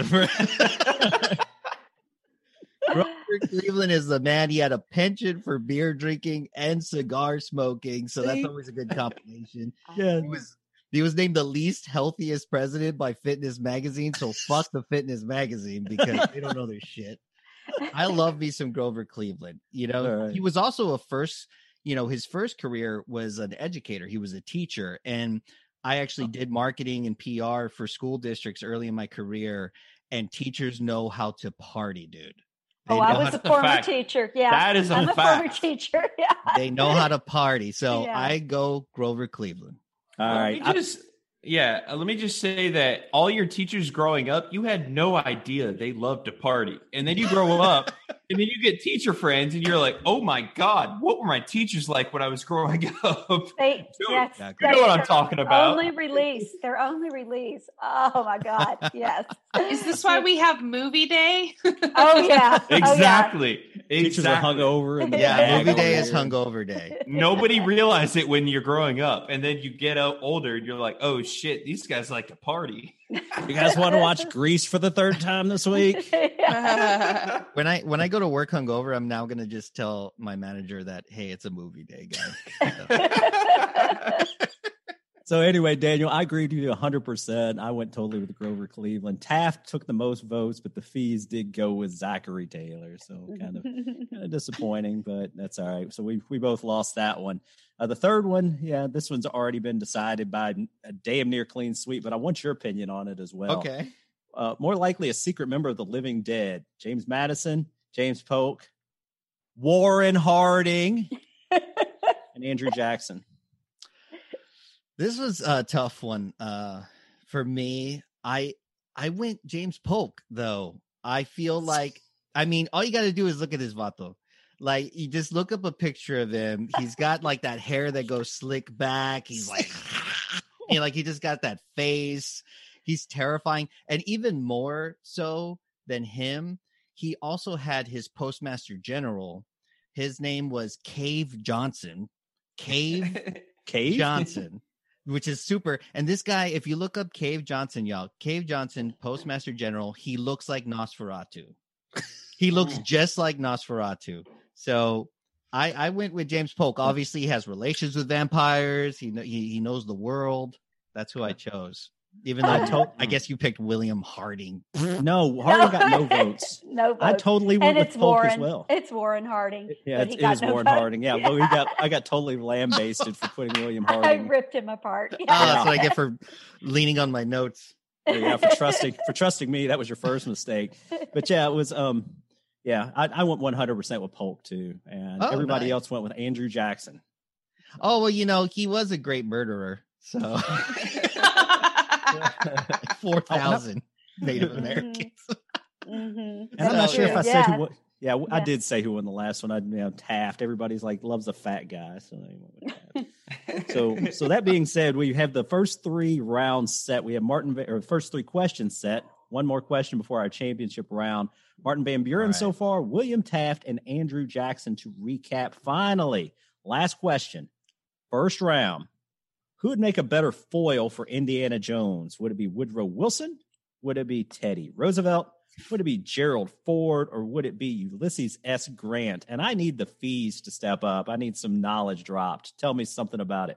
Grover Cleveland is the man. He had a penchant for beer drinking and cigar smoking, so that's always a good combination. Yeah, He was named the least healthiest president by Fitness Magazine. So fuck the Fitness Magazine because they don't know their shit. I love me some Grover Cleveland. You know, He was also his first career was an educator. He was a teacher. And I actually did marketing and PR for school districts early in my career. And teachers know how to party, dude. I was a former teacher. Yeah. That is I'm a former teacher. Yeah. They know how to party. So I go Grover Cleveland. All right. Let me just say that all your teachers growing up, you had no idea they loved to party. And then you grow up and then you get teacher friends and you're like, oh my God, what were my teachers like when I was growing up? You know what I'm talking about. Their only release. Oh my God. Yes. Is this why we have movie day? Oh yeah. Exactly. Teachers are hungover. Movie day is hungover day. Nobody realized it when you're growing up. And then you get older and you're like, oh shit, these guys like to party. You guys want to watch Grease for the third time this week? When I go to work hungover, I'm now going to just tell my manager that, hey, it's a movie day, guys. So anyway, Daniel, I agree with you 100%. I went totally with Grover Cleveland. Taft took the most votes, but the fees did go with Zachary Taylor. So kind of disappointing, but that's all right. So we both lost that one. The third one, this one's already been decided by a damn near clean sweep, but I want your opinion on it as well. Okay. More likely a secret member of the living dead. James Madison, James Polk, Warren Harding, and Andrew Jackson. This was a tough one for me. I went James Polk, though. I feel like, all you got to do is look at his vato. Like, you just look up a picture of him. He's got like that hair that goes slick back. He's like, he just got that face. He's terrifying. And even more so than him, he also had his Postmaster General. His name was Cave Johnson. Cave Johnson. Which is super. And this guy, if you look up Cave Johnson, Cave Johnson, Postmaster General, he looks like Nosferatu. He looks just like Nosferatu. So I went with James Polk. Obviously, he has relations with vampires. He knows the world. That's who I chose. Even though I guess you picked William Harding. No, Harding got no votes. No votes. I totally went with Polk as well. It's Warren Harding. Yeah, it is Warren Harding. Yeah, but I got totally lambasted for putting William Harding. I ripped him apart. Yeah. That's what I get for leaning on my notes. Yeah, for trusting me. That was your first mistake. But yeah, it was I went 100% with Polk too, and everybody else went with Andrew Jackson. Oh well, he was a great murderer. So 4,000 Native Americans. And I'm not sure if I said who won. Yeah, I did say who won the last one. Taft. Everybody's like loves a fat guy, so they went with Taft. So that being said, we have the first three rounds set. We have first three questions set. One more question before our championship round. Martin Van Buren so far, William Taft, and Andrew Jackson to recap. Finally, last question. First round. Who would make a better foil for Indiana Jones? Would it be Woodrow Wilson? Would it be Teddy Roosevelt? Would it be Gerald Ford? Or would it be Ulysses S. Grant? And I need the fees to step up. I need some knowledge dropped. Tell me something about it.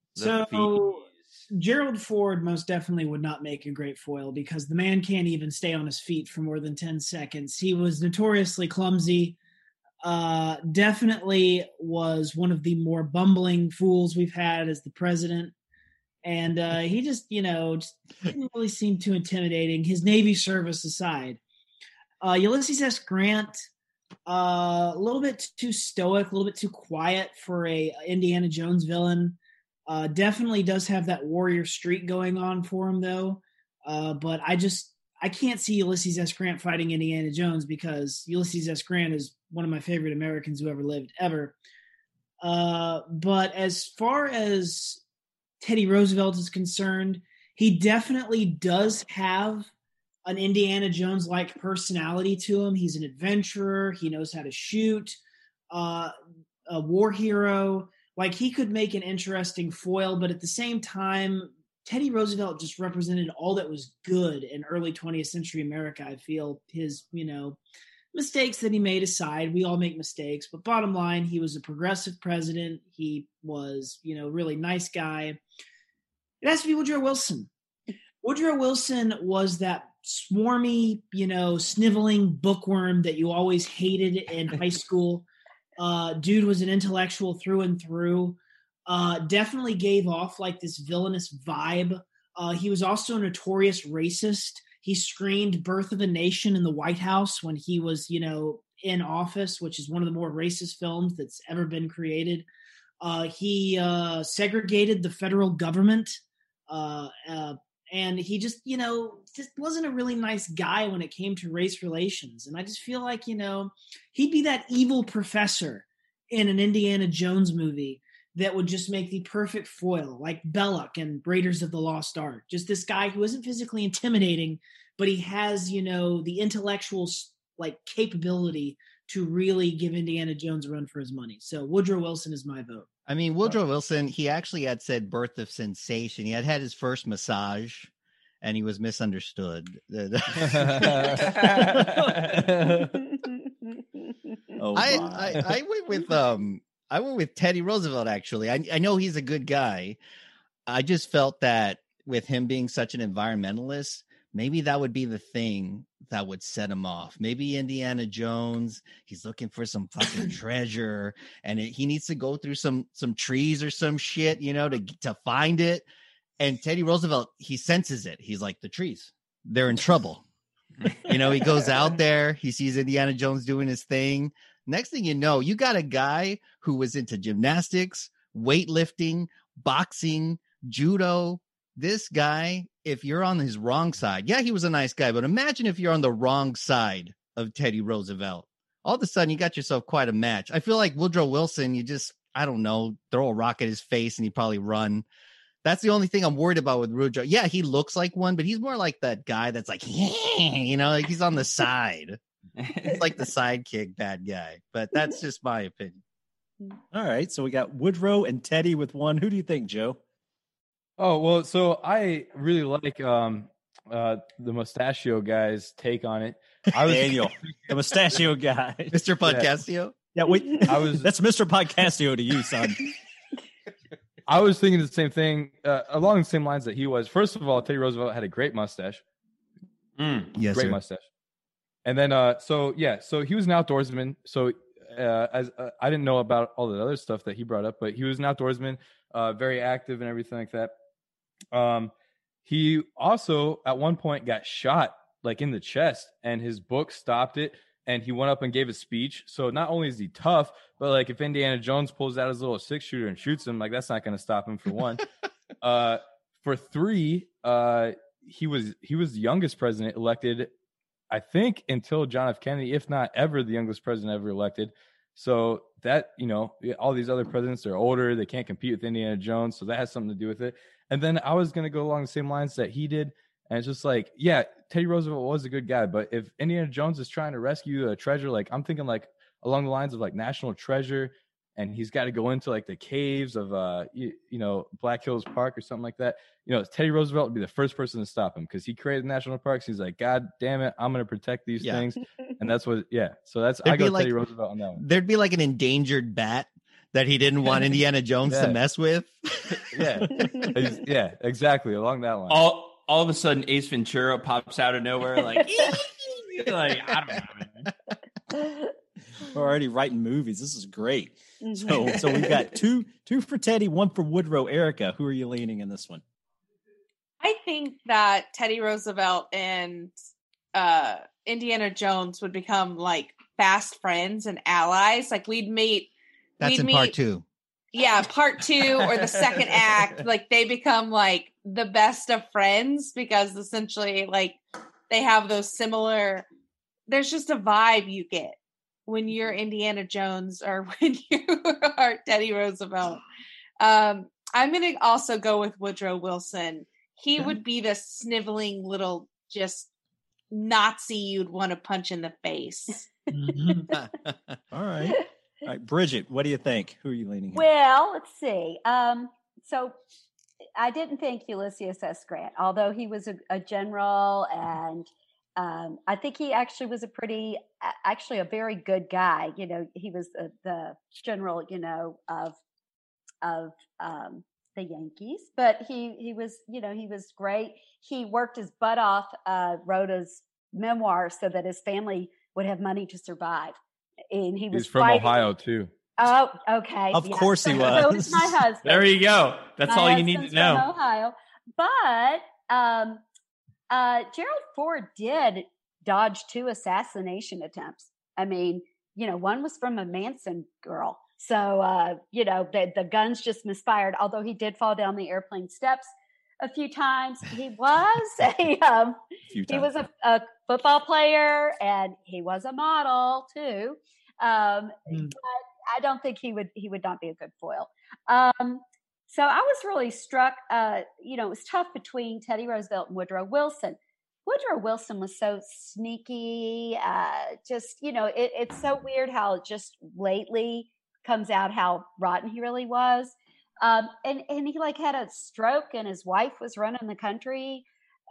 Gerald Ford most definitely would not make a great foil because the man can't even stay on his feet for more than 10 seconds. He was notoriously clumsy. Definitely was one of the more bumbling fools we've had as the president. And he just didn't really seem too intimidating, his Navy service aside. Ulysses S. Grant, a little bit too stoic, a little bit too quiet for a Indiana Jones villain. Definitely does have that warrior streak going on for him, though. But I can't see Ulysses S. Grant fighting Indiana Jones because Ulysses S. Grant is one of my favorite Americans who ever lived, ever. But as far as Teddy Roosevelt is concerned, he definitely does have an Indiana Jones-like personality to him. He's an adventurer. He knows how to shoot. A war hero. Like, he could make an interesting foil, but at the same time, Teddy Roosevelt just represented all that was good in early 20th century America. I feel his, mistakes that he made aside, we all make mistakes, but bottom line, he was a progressive president. He was, really nice guy. It has to be Woodrow Wilson. Woodrow Wilson was that swarmy, sniveling bookworm that you always hated in high school. Dude was an intellectual through and through. Definitely gave off like this villainous vibe. He was also a notorious racist. He screened Birth of a Nation in the White House when he was, in office, which is one of the more racist films that's ever been created. He segregated the federal government. And he just wasn't a really nice guy when it came to race relations. And I just feel like, he'd be that evil professor in an Indiana Jones movie that would just make the perfect foil, like Belloc in Raiders of the Lost Ark. Just this guy who isn't physically intimidating, but he has, the intellectual capability to really give Indiana Jones a run for his money. So Woodrow Wilson is my vote. I mean, Woodrow Wilson, he actually had said Birth of Sensation. He had his first massage, and he was misunderstood. I went with Teddy Roosevelt, actually. I know he's a good guy. I just felt that with him being such an environmentalist, maybe that would be the thing that would set him off. Maybe Indiana Jones, he's looking for some fucking treasure, and he needs to go through some trees or some shit, to find it. And Teddy Roosevelt, he senses it. He's like, the trees, they're in trouble. He goes out there, he sees Indiana Jones doing his thing. Next thing you know, you got a guy who was into gymnastics, weightlifting, boxing, judo. This guy, if you're on his wrong side, yeah, he was a nice guy, but imagine if you're on the wrong side of Teddy Roosevelt. All of a sudden, you got yourself quite a match. I feel like Woodrow Wilson, you just, I don't know, throw a rock at his face and he'd probably run. That's the only thing I'm worried about with Woodrow. Yeah, he looks like one, but he's more like that guy that's like, like he's on the side. He's like the sidekick bad guy. But that's just my opinion. All right, so we got Woodrow and Teddy with one. Who do you think, Joe? Oh, well, so I really like the Mustachio guy's take on it. Daniel, the Mustachio guy. Mr. Podcastio? Yeah, wait. That's Mr. Podcastio to you, son. I was thinking the same thing along the same lines that he was. First of all, Teddy Roosevelt had a great mustache. Yes, great sir. mustache. And then, so he was an outdoorsman. So as I didn't know about all the other stuff that he brought up, but he was an outdoorsman, very active and everything like that. He also at one point got shot like in the chest, and his book stopped it. And he went up and gave a speech. So not only is he tough, but like if Indiana Jones pulls out his little 6-shooter and shoots him, like that's not going to stop him for one. For three, he was the youngest president elected, I think, until John F. Kennedy, if not ever the youngest president ever elected. So that, all these other presidents are older. They can't compete with Indiana Jones. So that has something to do with it. And then I was going to go along the same lines that he did. And it's just like, yeah, Teddy Roosevelt was a good guy, but if Indiana Jones is trying to rescue a treasure, like I'm thinking like along the lines of like National Treasure, and he's got to go into like the caves of Black Hills Park or something like that. Teddy Roosevelt would be the first person to stop him because he created national parks. He's like, God damn it, I'm going to protect these things, and that's what. Yeah, so that's I go like, Teddy Roosevelt on that one. There'd be like an endangered bat that he didn't want Indiana Jones to mess with. yeah, exactly along that line. All of a sudden, Ace Ventura pops out of nowhere, like, like I don't know. We're already writing movies. This is great. So we've got two for Teddy, one for Woodrow. Erica, who are you leaning in this one? I think that Teddy Roosevelt and Indiana Jones would become like fast friends and allies. Like we'd meet. That's in part 2. Yeah, part 2 or the second act. Like they become like the best of friends because essentially like they have those similar. There's just a vibe you get when you're Indiana Jones or when you are Teddy Roosevelt. I'm going to also go with Woodrow Wilson. He would be the sniveling little just Nazi you'd want to punch in the face. All right, Bridget, what do you think? Who are you leaning? Well, let's see. So I didn't think Ulysses S. Grant, although he was a general, and I think he actually was a very good guy. He was the general, of the Yankees, but he was, he was great. He worked his butt off, wrote his memoir so that his family would have money to survive. And he's from Ohio too. Oh, okay. Of course he was. So it's my husband. There you go. That's all you need to know. From Ohio. But Gerald Ford did dodge 2 assassination attempts. I mean, one was from a Manson girl. So, the guns just misfired, although he did fall down the airplane steps a few times. He was he was a football player, and he was a model too. But I don't think he would not be a good foil. So I was really struck, it was tough between Teddy Roosevelt and Woodrow Wilson. Woodrow Wilson was so sneaky, it's so weird how just lately comes out how rotten he really was. And he had a stroke, and his wife was running the country,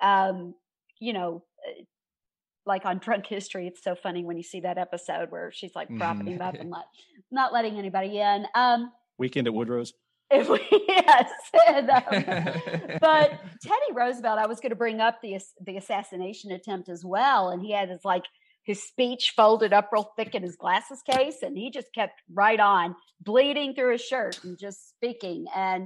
on Drunk History. It's so funny when you see that episode where she's propping him up and not letting anybody in. Weekend at Woodrow's. Yes. But Teddy Roosevelt, I was going to bring up the assassination attempt as well. And he had his speech folded up real thick in his glasses case, and he just kept right on, bleeding through his shirt and just speaking. And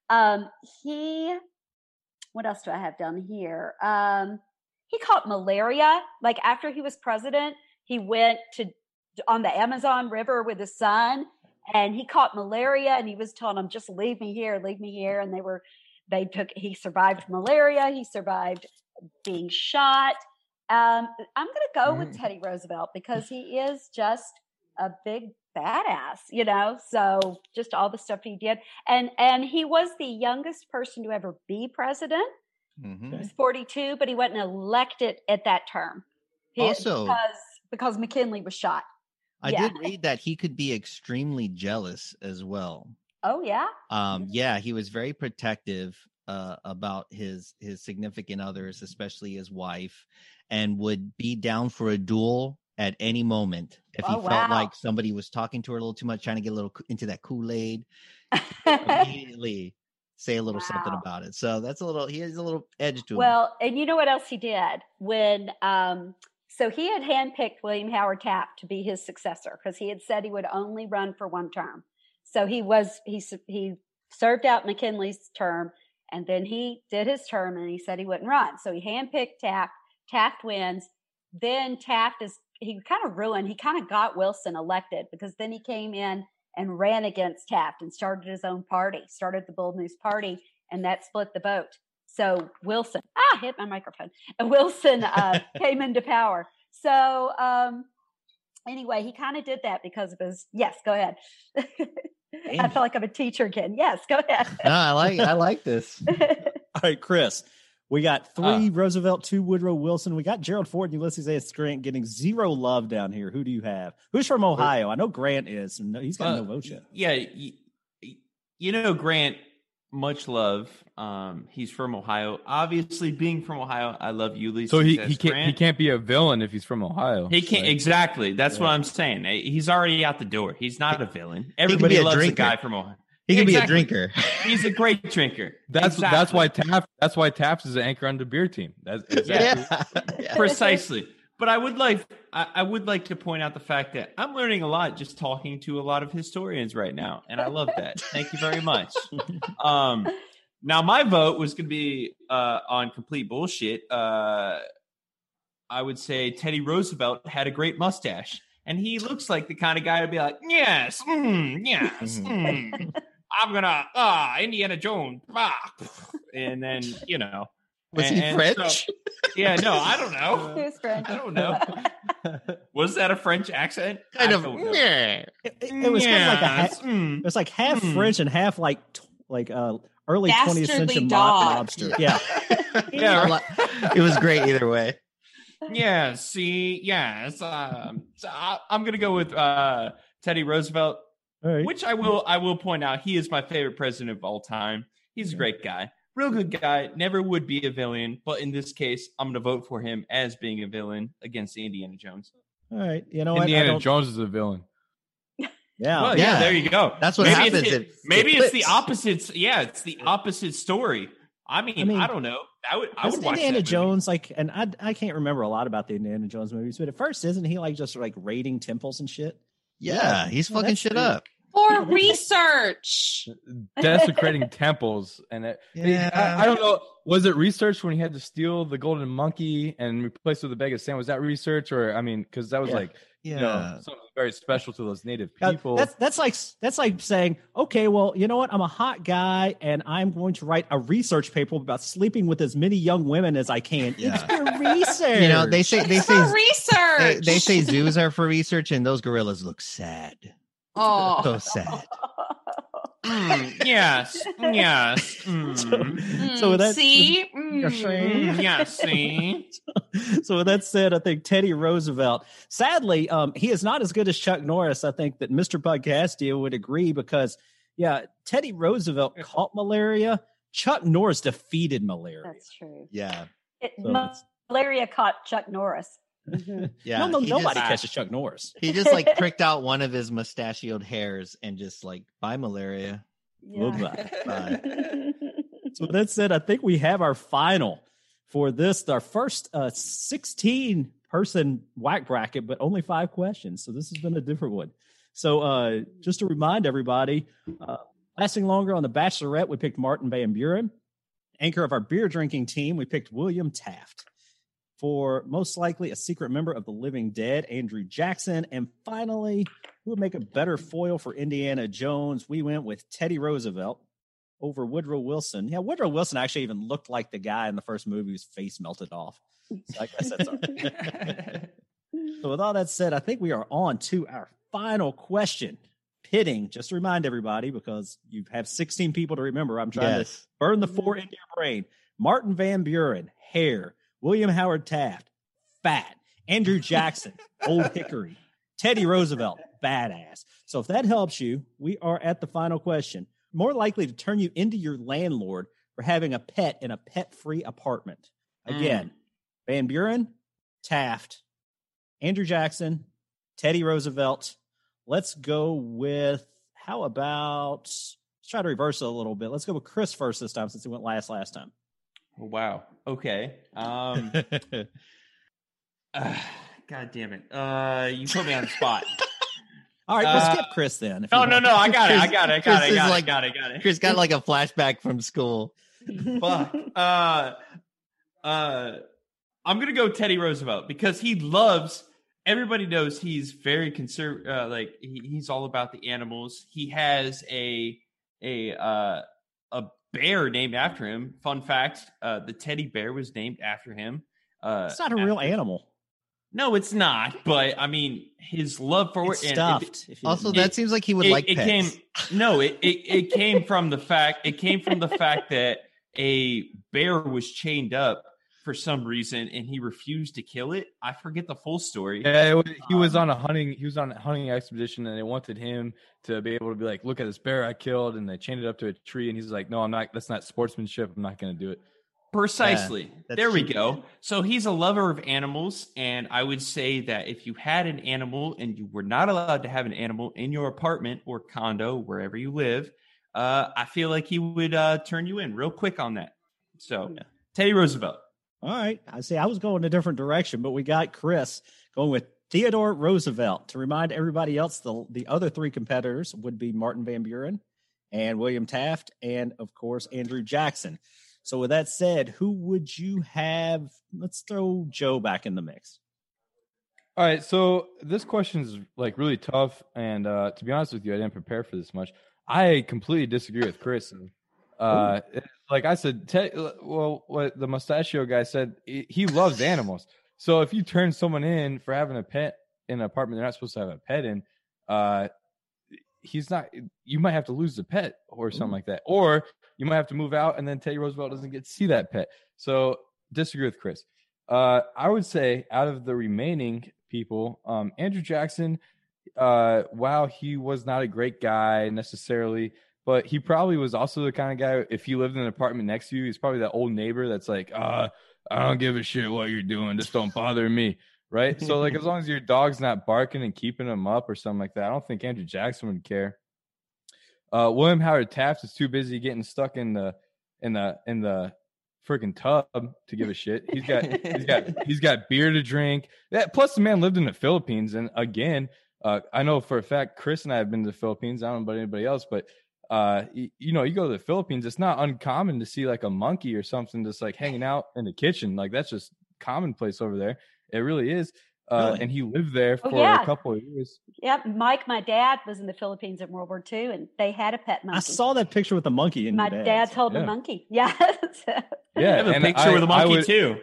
what else do I have down here? He caught malaria. After he was president, he went on the Amazon River with his son, and he caught malaria, and he was telling them, just leave me here. And he survived malaria. He survived being shot. I'm going to go with Teddy Roosevelt because he is just a big badass, so just all the stuff he did. And he was the youngest person to ever be president. Mm-hmm. He was 42, but he wasn't elected at that term. Because McKinley was shot. I did read that he could be extremely jealous as well. Oh, yeah? Yeah, he was very protective about his significant others, especially his wife, and would be down for a duel at any moment if he felt like somebody was talking to her a little too much, trying to get a little into that Kool-Aid. Immediately say a little something about it. So he has a little edge to him. Well, and you know what else he did? When so he had handpicked William Howard Taft to be his successor because he had said he would only run for one term. So he served out McKinley's term, and then he did his term, and he said he wouldn't run. So he handpicked Taft. Taft wins. Then he kind of ruined. He kind of got Wilson elected because then he came in and ran against Taft and started his own party, started the Bold News Party, and that split the vote. So Wilson, hit my microphone. And Wilson came into power. So anyway, he kind of did that because of his. Yes, go ahead. I feel like I'm a teacher again. Yes, go ahead. No, I like this. All right, Chris. We got 3 Roosevelt, 2 Woodrow Wilson. We got Gerald Ford and Ulysses S. Grant getting 0 love down here. Who do you have? Who's from Ohio? I know Grant is. He's got no vote yet. Yeah, Grant, much love. He's from Ohio. Obviously, being from Ohio, I love Ulysses. So he can't be a villain if he's from Ohio. He can't exactly. That's what I'm saying. He's already out the door. He's not a villain. Everybody loves a guy from Ohio. He can be a drinker. He's a great drinker. That's why Taft is an anchor on the beer team. That's exactly. Yeah. Precisely. But I would like to point out the fact that I'm learning a lot just talking to a lot of historians right now, and I love that. Thank you very much. Now my vote was going to be on complete bullshit. I would say Teddy Roosevelt had a great mustache, and he looks like the kind of guy to be like, yes, yes. I'm gonna Indiana Jones, and then was he French? So, yeah, no, I don't know. He was French. I don't know. Was that a French accent? Kind of. It was kind of it was like half French and half like early 20th century mobster. Yeah, yeah. It was great either way. Yeah. See, yes. So I'm gonna go with Teddy Roosevelt. Right. Which I will point out, he is my favorite president of all time. He's a great guy. Real good guy. Never would be a villain. But in this case, I'm going to vote for him as being a villain against Indiana Jones. All right. Indiana Jones is a villain. Yeah. Well, yeah, there you go. That's what maybe happens. Maybe it's the opposite. Yeah, it's the opposite story. I mean, I don't know. I would watch Indiana that Jones, like, and I can't remember a lot about the Indiana Jones movies, but at first, isn't he like just like raiding temples and shit? Yeah, he's fucking shit up. For research. Desecrating temples. And I don't know. Was it research when he had to steal the golden monkey and replace it with a bag of sand? Was that research? Or, I mean, because that was something very special to those native people. That's like saying, okay, well, you know what? I'm a hot guy and I'm going to write a research paper about sleeping with as many young women as I can. Yeah. It's for research. You know, they say research. They say zoos are for research, and those gorillas look sad. Oh, so sad. Yes. So with that, see, see. So with that said, I think Teddy Roosevelt. Sadly, he is not as good as Chuck Norris. I think that Mr. Podcastia would agree because, Teddy Roosevelt caught malaria. Chuck Norris defeated malaria. That's true. Yeah. Malaria caught Chuck Norris. Mm-hmm. Yeah, nobody catches Chuck Norris. He just like pricked out one of his mustachioed hairs and just like, bye malaria. Yeah. Bye. So that said, I think we have our final for this, our first 16-person whack bracket, but only 5 questions. So this has been a different one. So just to remind everybody, lasting longer on The Bachelorette, we picked Martin Van Buren. Anchor of our beer drinking team, we picked William Taft. For most likely a secret member of the Living Dead, Andrew Jackson. And finally, who would make a better foil for Indiana Jones? We went with Teddy Roosevelt over Woodrow Wilson. Yeah, Woodrow Wilson actually even looked like the guy in the first movie whose face melted off. So I guess that's all right. So with all that said, I think we are on to our final question. Pitting, just to remind everybody, because you have 16 people to remember, I'm trying to burn the 4 into your brain. Martin Van Buren, hair. William Howard Taft, fat. Andrew Jackson, old hickory. Teddy Roosevelt, badass. So if that helps you, we are at the final question. More likely to turn you into your landlord for having a pet in a pet-free apartment. Again, Van Buren, Taft, Andrew Jackson, Teddy Roosevelt. Let's go with, how about, let's try to reverse it a little bit. Let's go with Chris first this time since he went last time. Oh, wow. Okay. God damn it. You put me on the spot. All right, we'll skip Chris then. No. I got it. Chris got like a flashback from school. Fuck. I'm gonna go Teddy Roosevelt because he loves. Everybody knows he's very conservative. Like he's all about the animals. He has a bear named after him. Fun fact: the teddy bear was named after him. It's not a real animal. No, it's not. But I mean, his love for it's stuffed. That seems like he would like pets. It came from the fact. It came from the fact that a bear was chained up for some reason, and he refused to kill it. I forget the full story. Yeah, he was on a hunting expedition, and they wanted him to be able to be like, "Look at this bear I killed," and they chained it up to a tree, and he's like, "No, I'm not. That's not sportsmanship. I'm not going to do it." Precisely. Yeah, there we go. So he's a lover of animals, and I would say that if you had an animal and you were not allowed to have an animal in your apartment or condo, wherever you live, I feel like he would turn you in real quick on that. So Teddy Roosevelt. All right. I see. I was going a different direction, but we got Chris going with Theodore Roosevelt. To remind everybody else, the other 3 competitors would be Martin Van Buren and William Taft, and of course, Andrew Jackson. So with that said, who would you have? Let's throw Joe back in the mix. All right. So this question is like really tough. And to be honest with you, I didn't prepare for this much. I completely disagree with Chris. Like I said, what the mustachio guy said, he loves animals. So if you turn someone in for having a pet in an apartment they're not supposed to have a pet in, you might have to lose the pet or something like that. Or you might have to move out and then Teddy Roosevelt doesn't get to see that pet. So disagree with Chris. I would say out of the remaining people, Andrew Jackson, while he was not a great guy necessarily, but he probably was also the kind of guy, if he lived in an apartment next to you, he's probably that old neighbor that's like, I don't give a shit what you're doing. Just don't bother me. right? So like as long as your dog's not barking and keeping him up or something like that, I don't think Andrew Jackson would care. William Howard Taft is too busy getting stuck in the freaking tub to give a shit. He's got beer to drink. Plus the man lived in the Philippines, and again, I know for a fact Chris and I have been to the Philippines. I don't know about anybody else, but you go to the Philippines, it's not uncommon to see like a monkey or something just like hanging out in the kitchen. Like that's just commonplace over there. It really is. Really? And he lived there for a couple of years. Yep. Mike, my dad was in the Philippines in World War II, and they had a pet monkey. I saw that picture with the monkey in my your dad's holding a monkey. Yeah. I have a picture with a monkey too.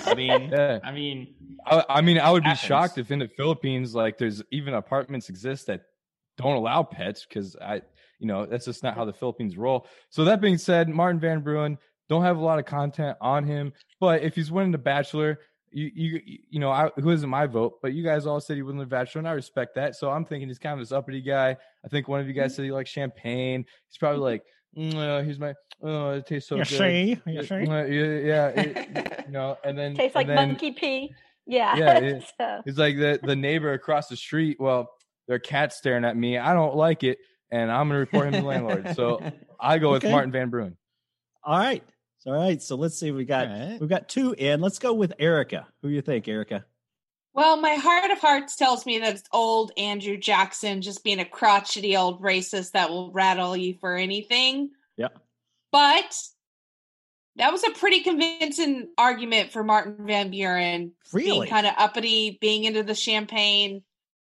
I would be shocked if in the Philippines, like there's even apartments exist that don't allow pets because that's just not how the Philippines roll. So that being said, Martin Van Buren, don't have a lot of content on him, but if he's winning The Bachelor, who isn't my vote, but you guys all said he wouldn't The Bachelor, and I respect that. So I'm thinking he's kind of this uppity guy. I think one of you guys said he likes champagne. He's probably like, here's my, it tastes so good. And then tastes like monkey pee. Yeah. Yeah. It's like the neighbor across the street. Well, their cat's staring at me. I don't like it, and I'm gonna report him to the landlord. So I go with Martin Van Buren. All right. So let's see. We've got two in. Let's go with Erica. Who do you think, Erica? Well, my heart of hearts tells me that it's old Andrew Jackson just being a crotchety old racist that will rattle you for anything. Yeah. But that was a pretty convincing argument for Martin Van Buren. Really? Being kind of uppity, being into the champagne,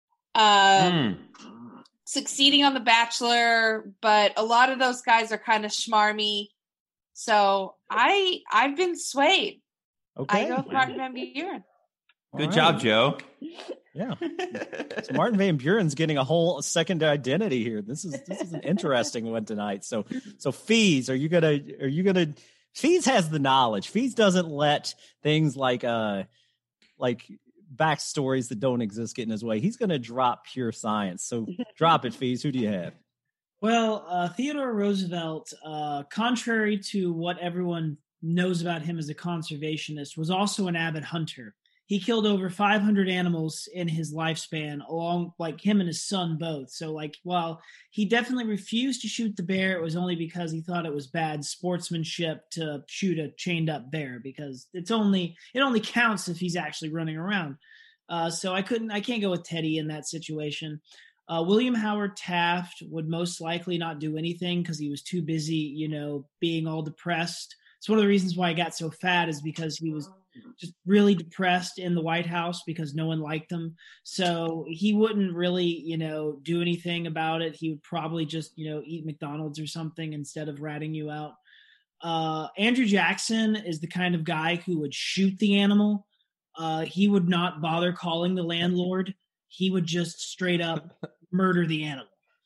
succeeding on The Bachelor, but a lot of those guys are kind of schmarmy. So I've been swayed. Okay. I go with Martin Van Buren. Good job, Joe. Yeah. So Martin Van Buren's getting a whole second identity here. This is an interesting one tonight. So Fees, are you gonna Fees has the knowledge. Fees doesn't let things like backstories that don't exist get in his way. He's gonna drop pure science. So drop it, Fees. Who do you have? Well, Theodore Roosevelt, contrary to what everyone knows about him as a conservationist, was also an avid hunter. He killed over 500 animals in his lifespan, along like him and his son both. So while he definitely refused to shoot the bear, it was only because he thought it was bad sportsmanship to shoot a chained up bear, because it only counts if he's actually running around. So I can't go with Teddy in that situation. William Howard Taft would most likely not do anything because he was too busy, being all depressed. It's one of the reasons why he got so fat is because he was just really depressed in the White House because no one liked him. So he wouldn't really, do anything about it. He would probably just, eat McDonald's or something instead of ratting you out. Andrew Jackson is the kind of guy who would shoot the animal. He would not bother calling the landlord. He would just straight up murder the animal.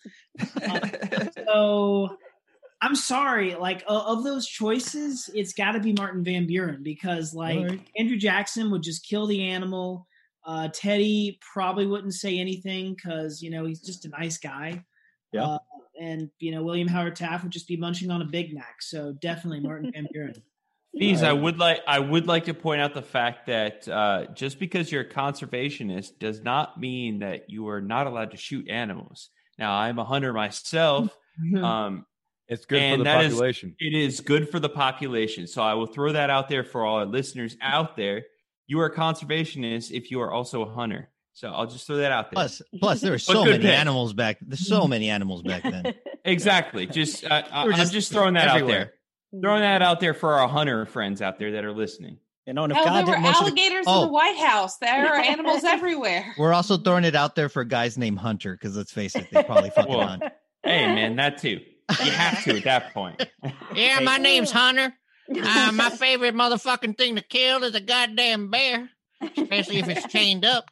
So I'm sorry, of those choices, it's got to be Martin Van Buren because Andrew Jackson would just kill the animal. Teddy probably wouldn't say anything because, he's just a nice guy. Yeah. And William Howard Taft would just be munching on a Big Mac. So definitely Martin Van Buren. Fees, I would like to point out the fact that just because you're a conservationist does not mean that you are not allowed to shoot animals. Now, I'm a hunter myself. It's good for the population. It is good for the population. So I will throw that out there for all our listeners out there. You are a conservationist if you are also a hunter. So I'll just throw that out there. Plus there were so many animals back. There's so many animals back then. Exactly. I'm just throwing that everywhere. Out there. Throwing that out there for our hunter friends out there that are listening. There were alligators in the White House. There are animals everywhere. We're also throwing it out there for guys named Hunter because let's face it, they probably fucking hunt. Hey, man, that too. You have to at that point. Yeah, my name's Hunter. My favorite motherfucking thing to kill is a goddamn bear, especially if it's chained up.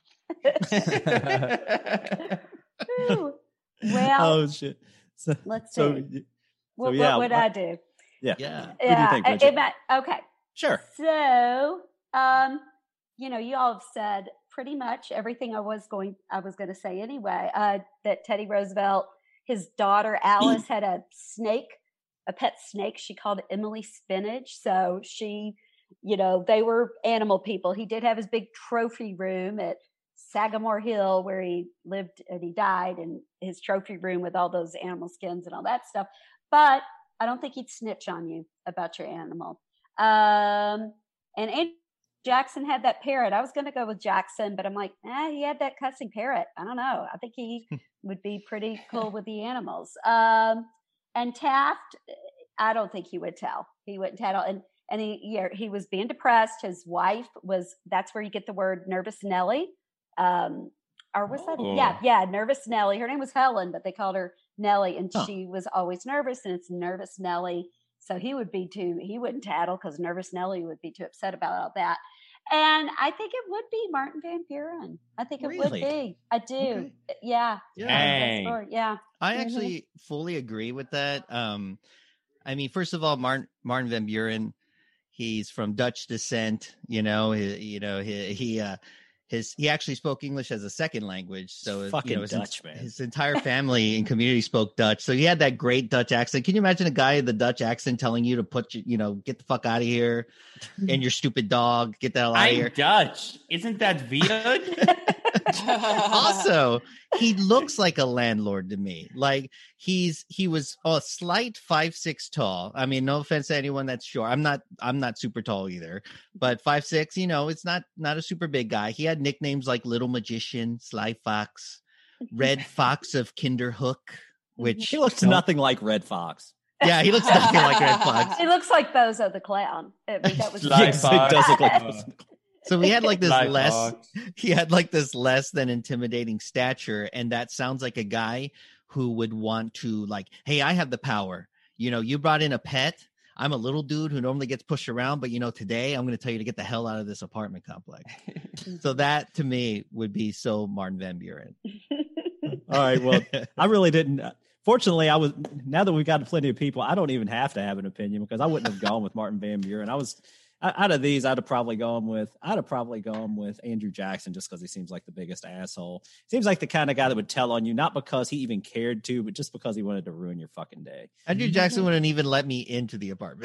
Well, oh shit. Let's see. What would I do? Yeah. Who do you think, Bridget? Okay. Sure. So, you all have said pretty much everything I was going to say anyway. That Teddy Roosevelt, his daughter Alice had a pet snake. She called it Emily Spinach. So she they were animal people. He did have his big trophy room at Sagamore Hill where he lived and he died, and his trophy room with all those animal skins and all that stuff. But I don't think he'd snitch on you about your animal. And Andrew Jackson had that parrot. I was going to go with Jackson, but I'm like, he had that cussing parrot. I don't know. I think he would be pretty cool with the animals. And Taft, I don't think he would tell. He wouldn't tell. And he was being depressed. His wife that's where you get the word Nervous Nellie. Or was that? Yeah, Nervous Nellie. Her name was Helen, but they called her Nellie, and she was always nervous, and it's Nervous Nellie. So he wouldn't tattle because Nervous Nellie would be too upset about all that. And I think it would be Martin Van Buren. I think it would be. I do. Okay. Yeah. Yeah. I actually fully agree with that. I mean, first of all, Martin Van Buren, he's from Dutch descent. He actually spoke English as a second language. So his entire family and community spoke Dutch. So he had that great Dutch accent. Can you imagine a guy with the Dutch accent telling you to get the fuck out of here and your stupid dog, get the hell out of here? I'm Dutch. Isn't that weird? Also, he looks like a landlord to me. Like he was a slight 5'6" tall. I mean, no offense to anyone that's short. I'm not super tall either, but 5'6", it's not a super big guy. He had nicknames like Little Magician, Sly Fox, Red Fox of Kinderhook, which he looks nothing like Red Fox. Yeah, he looks nothing like Red Fox. He looks like Bozo the Clown. That was it does look like Bozo. So he had this less than intimidating stature, and that sounds like a guy who would want to hey, I have the power. You brought in a pet. I'm a little dude who normally gets pushed around, but today I'm going to tell you to get the hell out of this apartment complex. So that to me would be so Martin Van Buren. All right. Well, I really didn't. Fortunately, now that we've got plenty of people, I don't even have to have an opinion because I wouldn't have gone with Martin Van Buren. Out of these, I'd have probably gone with Andrew Jackson just because he seems like the biggest asshole. Seems like the kind of guy that would tell on you, not because he even cared to, but just because he wanted to ruin your fucking day. Andrew Jackson wouldn't even let me into the apartment.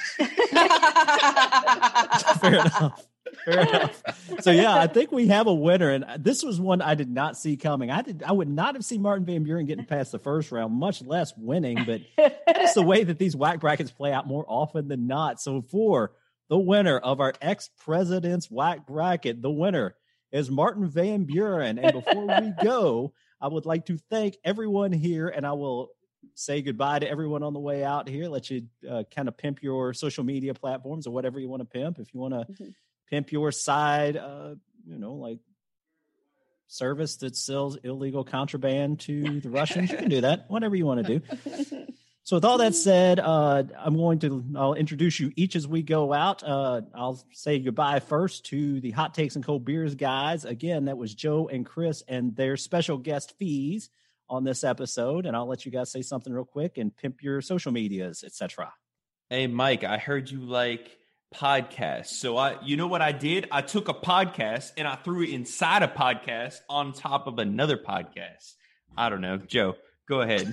Fair enough. So yeah, I think we have a winner, and this was one I did not see coming. I would not have seen Martin Van Buren getting past the first round, much less winning. But that is the way that these whack brackets play out more often than not. So for the winner of our ex-president's whack bracket, the winner is Martin Van Buren. And before we go, I would like to thank everyone here, and I will say goodbye to everyone on the way out here. Let you kind of pimp your social media platforms or whatever you want to pimp. If you want to pimp your side, like service that sells illegal contraband to the Russians, you can do that. Whatever you want to do. So with all that said, I'll introduce you each as we go out. I'll say goodbye first to the Hot Takes and Cold Beers guys. Again, that was Joe and Chris and their special guest fees on this episode. And I'll let you guys say something real quick and pimp your social medias, etc. Hey, Mike, I heard you like podcasts. So you know what I did? I took a podcast and I threw it inside a podcast on top of another podcast. I don't know. Joe, go ahead.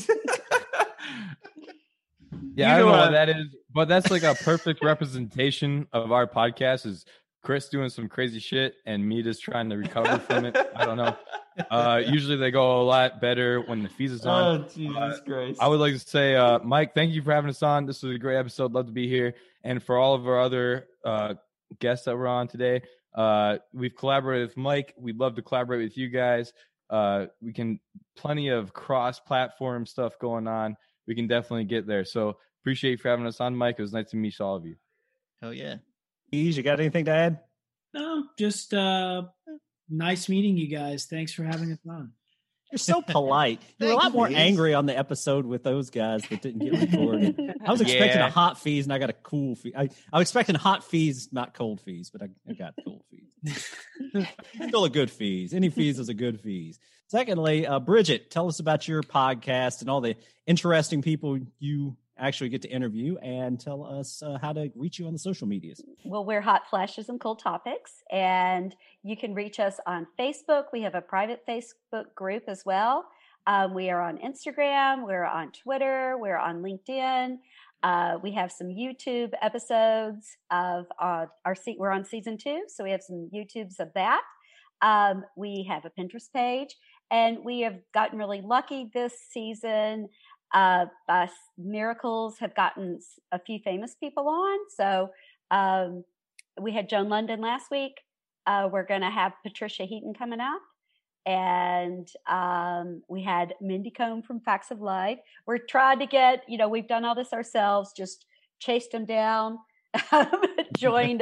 Yeah, I don't know what that is, but that's like a perfect representation of our podcast is Chris doing some crazy shit and me just trying to recover from it. I don't know. Usually they go a lot better when the fees is on. Oh, Jesus Christ. I would like to say, Mike, thank you for having us on. This was a great episode. Love to be here. And for all of our other guests that were on today, we've collaborated with Mike. We'd love to collaborate with you guys. We can plenty of cross-platform stuff going on. We can definitely get there. So appreciate you for having us on, Mike. It was nice to meet all of you. Hell yeah. Ease, you got anything to add? No, just nice meeting you guys. Thanks for having us on. You're so polite. You're a lot more angry on the episode with those guys that didn't get recorded. I was expecting a hot fees, and I got a cool fee. I was expecting hot fees, not cold fees, but I got cold fees. Still a good fees. Any fees is a good fees. Secondly, Bridget, tell us about your podcast and all the interesting people you actually get to interview, and tell us how to reach you on the social medias. Well, we're Hot Flashes and Cold Topics, and you can reach us on Facebook. We have a private Facebook group as well. We are on Instagram. We're on Twitter. We're on LinkedIn. We have some YouTube episodes of we're on season 2, so we have some YouTubes of that. We have a Pinterest page, and we have gotten really lucky this season. Miracles have gotten a few famous people on. So we had Joan London last week. We're going to have Patricia Heaton coming up. And we had Mindy Cohn from Facts of Life. We're trying to get, we've done all this ourselves, just chased them down, joined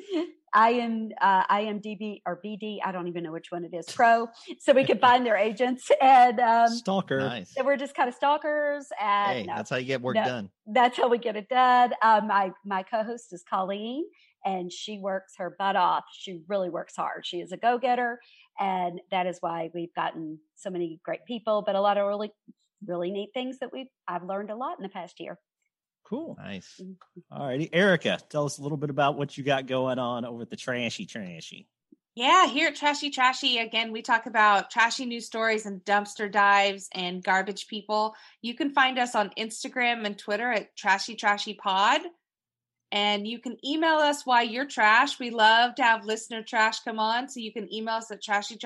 IMDb or BD, I don't even know which one it is, Pro, so we could find their agents. And stalker. Nice. So we're just kind of stalkers. And hey, that's how you get work done. That's how we get it done. My co-host is Colleen, and she works her butt off. She really works hard. She is a go-getter. And that is why we've gotten so many great people, but a lot of really, really neat things that I've learned a lot in the past year. Cool. Nice. All righty. Erica, tell us a little bit about what you got going on over at the Trashy. Yeah, here at Trashy, again, we talk about trashy news stories and dumpster dives and garbage people. You can find us on Instagram and Twitter at TrashyPod. And you can email us why you're trash. We love to have listener trash come on. So you can email us at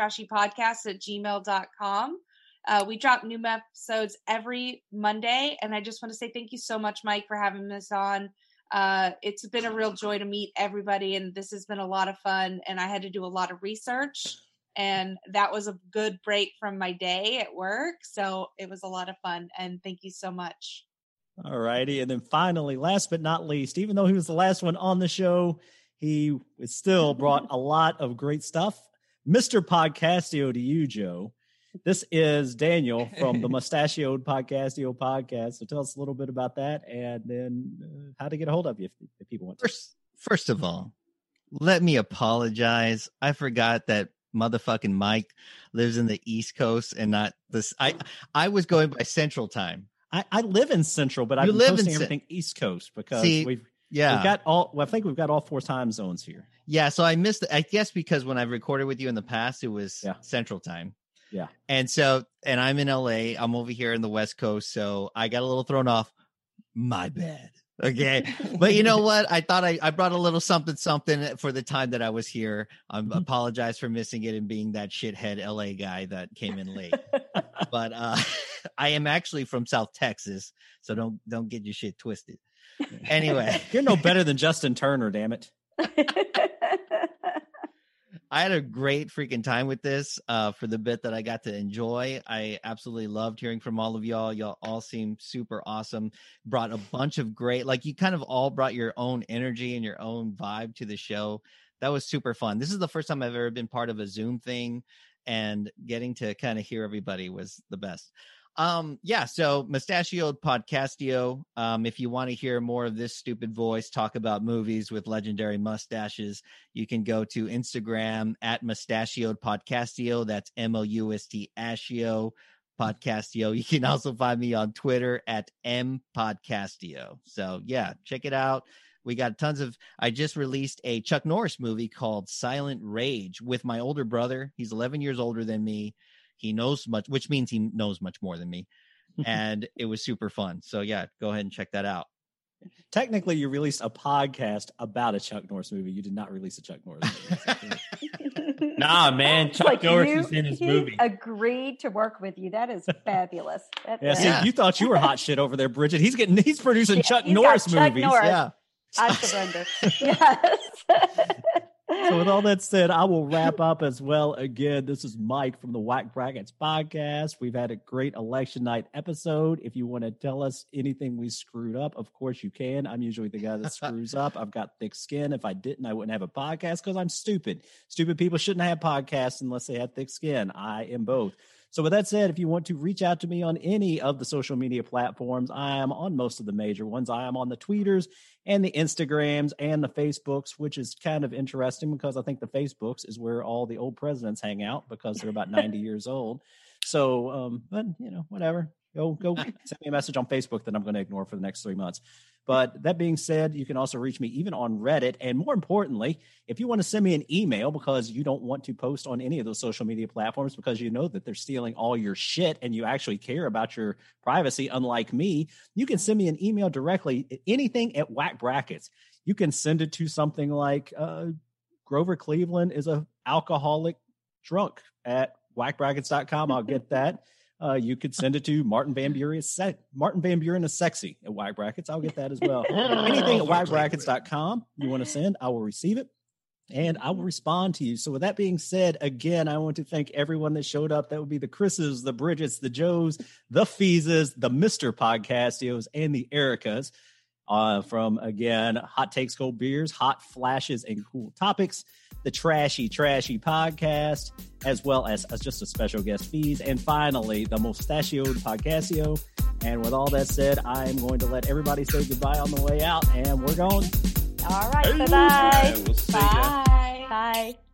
trashytrashypodcast@gmail.com. We drop new episodes every Monday. And I just want to say thank you so much, Mike, for having us on. It's been a real joy to meet everybody. And this has been a lot of fun. And I had to do a lot of research. And that was a good break from my day at work. So it was a lot of fun. And thank you so much. All righty. And then finally, last but not least, even though he was the last one on the show, he still brought a lot of great stuff. Mr. Podcastio to you, Joe. This is Daniel from the Mustachioed Podcastio podcast. So tell us a little bit about that and then how to get a hold of you if people want to. First of all, let me apologize. I forgot that motherfucking Mike lives in the East Coast and not this. I was going by Central Time. I live in Central, but I'm posting everything East Coast because we've got all. Well, I think we've got all 4 time zones here. Yeah, so I missed. I guess because when I've recorded with you in the past, it was Central Time. Yeah, and I'm in LA. I'm over here in the West Coast, so I got a little thrown off. My bad. Okay, but you know what? I thought I brought a little something for the time that I was here. I apologize for missing it and being that shithead LA guy that came in late. But I am actually from South Texas, so don't get your shit twisted. Anyway, you're no better than Justin Turner, damn it. I had a great freaking time with this for the bit that I got to enjoy. I absolutely loved hearing from all of y'all. Y'all all seem super awesome. Brought a bunch of great, you kind of all brought your own energy and your own vibe to the show. That was super fun. This is the first time I've ever been part of a Zoom thing, and getting to kind of hear everybody was the best. So Mustachioed Podcastio. If you want to hear more of this stupid voice talk about movies with legendary mustaches, you can go to Instagram at Mustachioed Podcastio. That's MOUST Podcastio. You can also find me on Twitter at MPodcastio. So yeah, check it out. We got tons of, I just released a Chuck Norris movie called Silent Rage with my older brother. He's 11 years older than me. He knows much, which means he knows much more than me. And it was super fun. So yeah, go ahead and check that out. Technically, you released a podcast about a Chuck Norris movie. You did not release a Chuck Norris movie. Nah, man. Chuck Norris is in his movie. Agreed to work with you. That is fabulous. You thought you were hot shit over there, Bridget. He's producing Chuck Norris movies. Norris. Yeah. I surrender. Yes. So with all that said, I will wrap up as well. Again, this is Mike from the Whack Brackets podcast. We've had a great election night episode. If you want to tell us anything we screwed up, of course you can. I'm usually the guy that screws up. I've got thick skin. If I didn't, I wouldn't have a podcast because I'm stupid. Stupid people shouldn't have podcasts unless they have thick skin. I am both. So with that said, if you want to reach out to me on any of the social media platforms, I am on most of the major ones. I am on the Tweeters and the Instagrams and the Facebooks, which is kind of interesting because I think the Facebooks is where all the old presidents hang out because they're about 90 years old. So, but whatever. Go send me a message on Facebook that I'm going to ignore for the next 3 months. But that being said, you can also reach me even on Reddit. And more importantly, if you want to send me an email because you don't want to post on any of those social media platforms because you know that they're stealing all your shit and you actually care about your privacy, unlike me, you can send me an email directly, anything at Whack Brackets. You can send it to something like Grover Cleveland is a alcoholic drunk at whackbrackets.com. I'll get that. You could send it to Martin Van Buren is sexy at Whack Brackets. I'll get that as well. Anything at whackbrackets.com you want to send, I will receive it and I will respond to you. So with that being said, again, I want to thank everyone that showed up. That would be the Chris's, the Bridgets, the Joes, the Feeses, the Mr. Podcastios, and the Ericas. From, again, Hot Takes, Cold Beers, Hot Flashes, and Cool Topics, the Trashy Podcast, as well as just a special guest Fees, and finally, the Mustachioed Podcastio. And with all that said, I am going to let everybody say goodbye on the way out, and we're going. All right, bye-bye. We'll see Bye. Bye.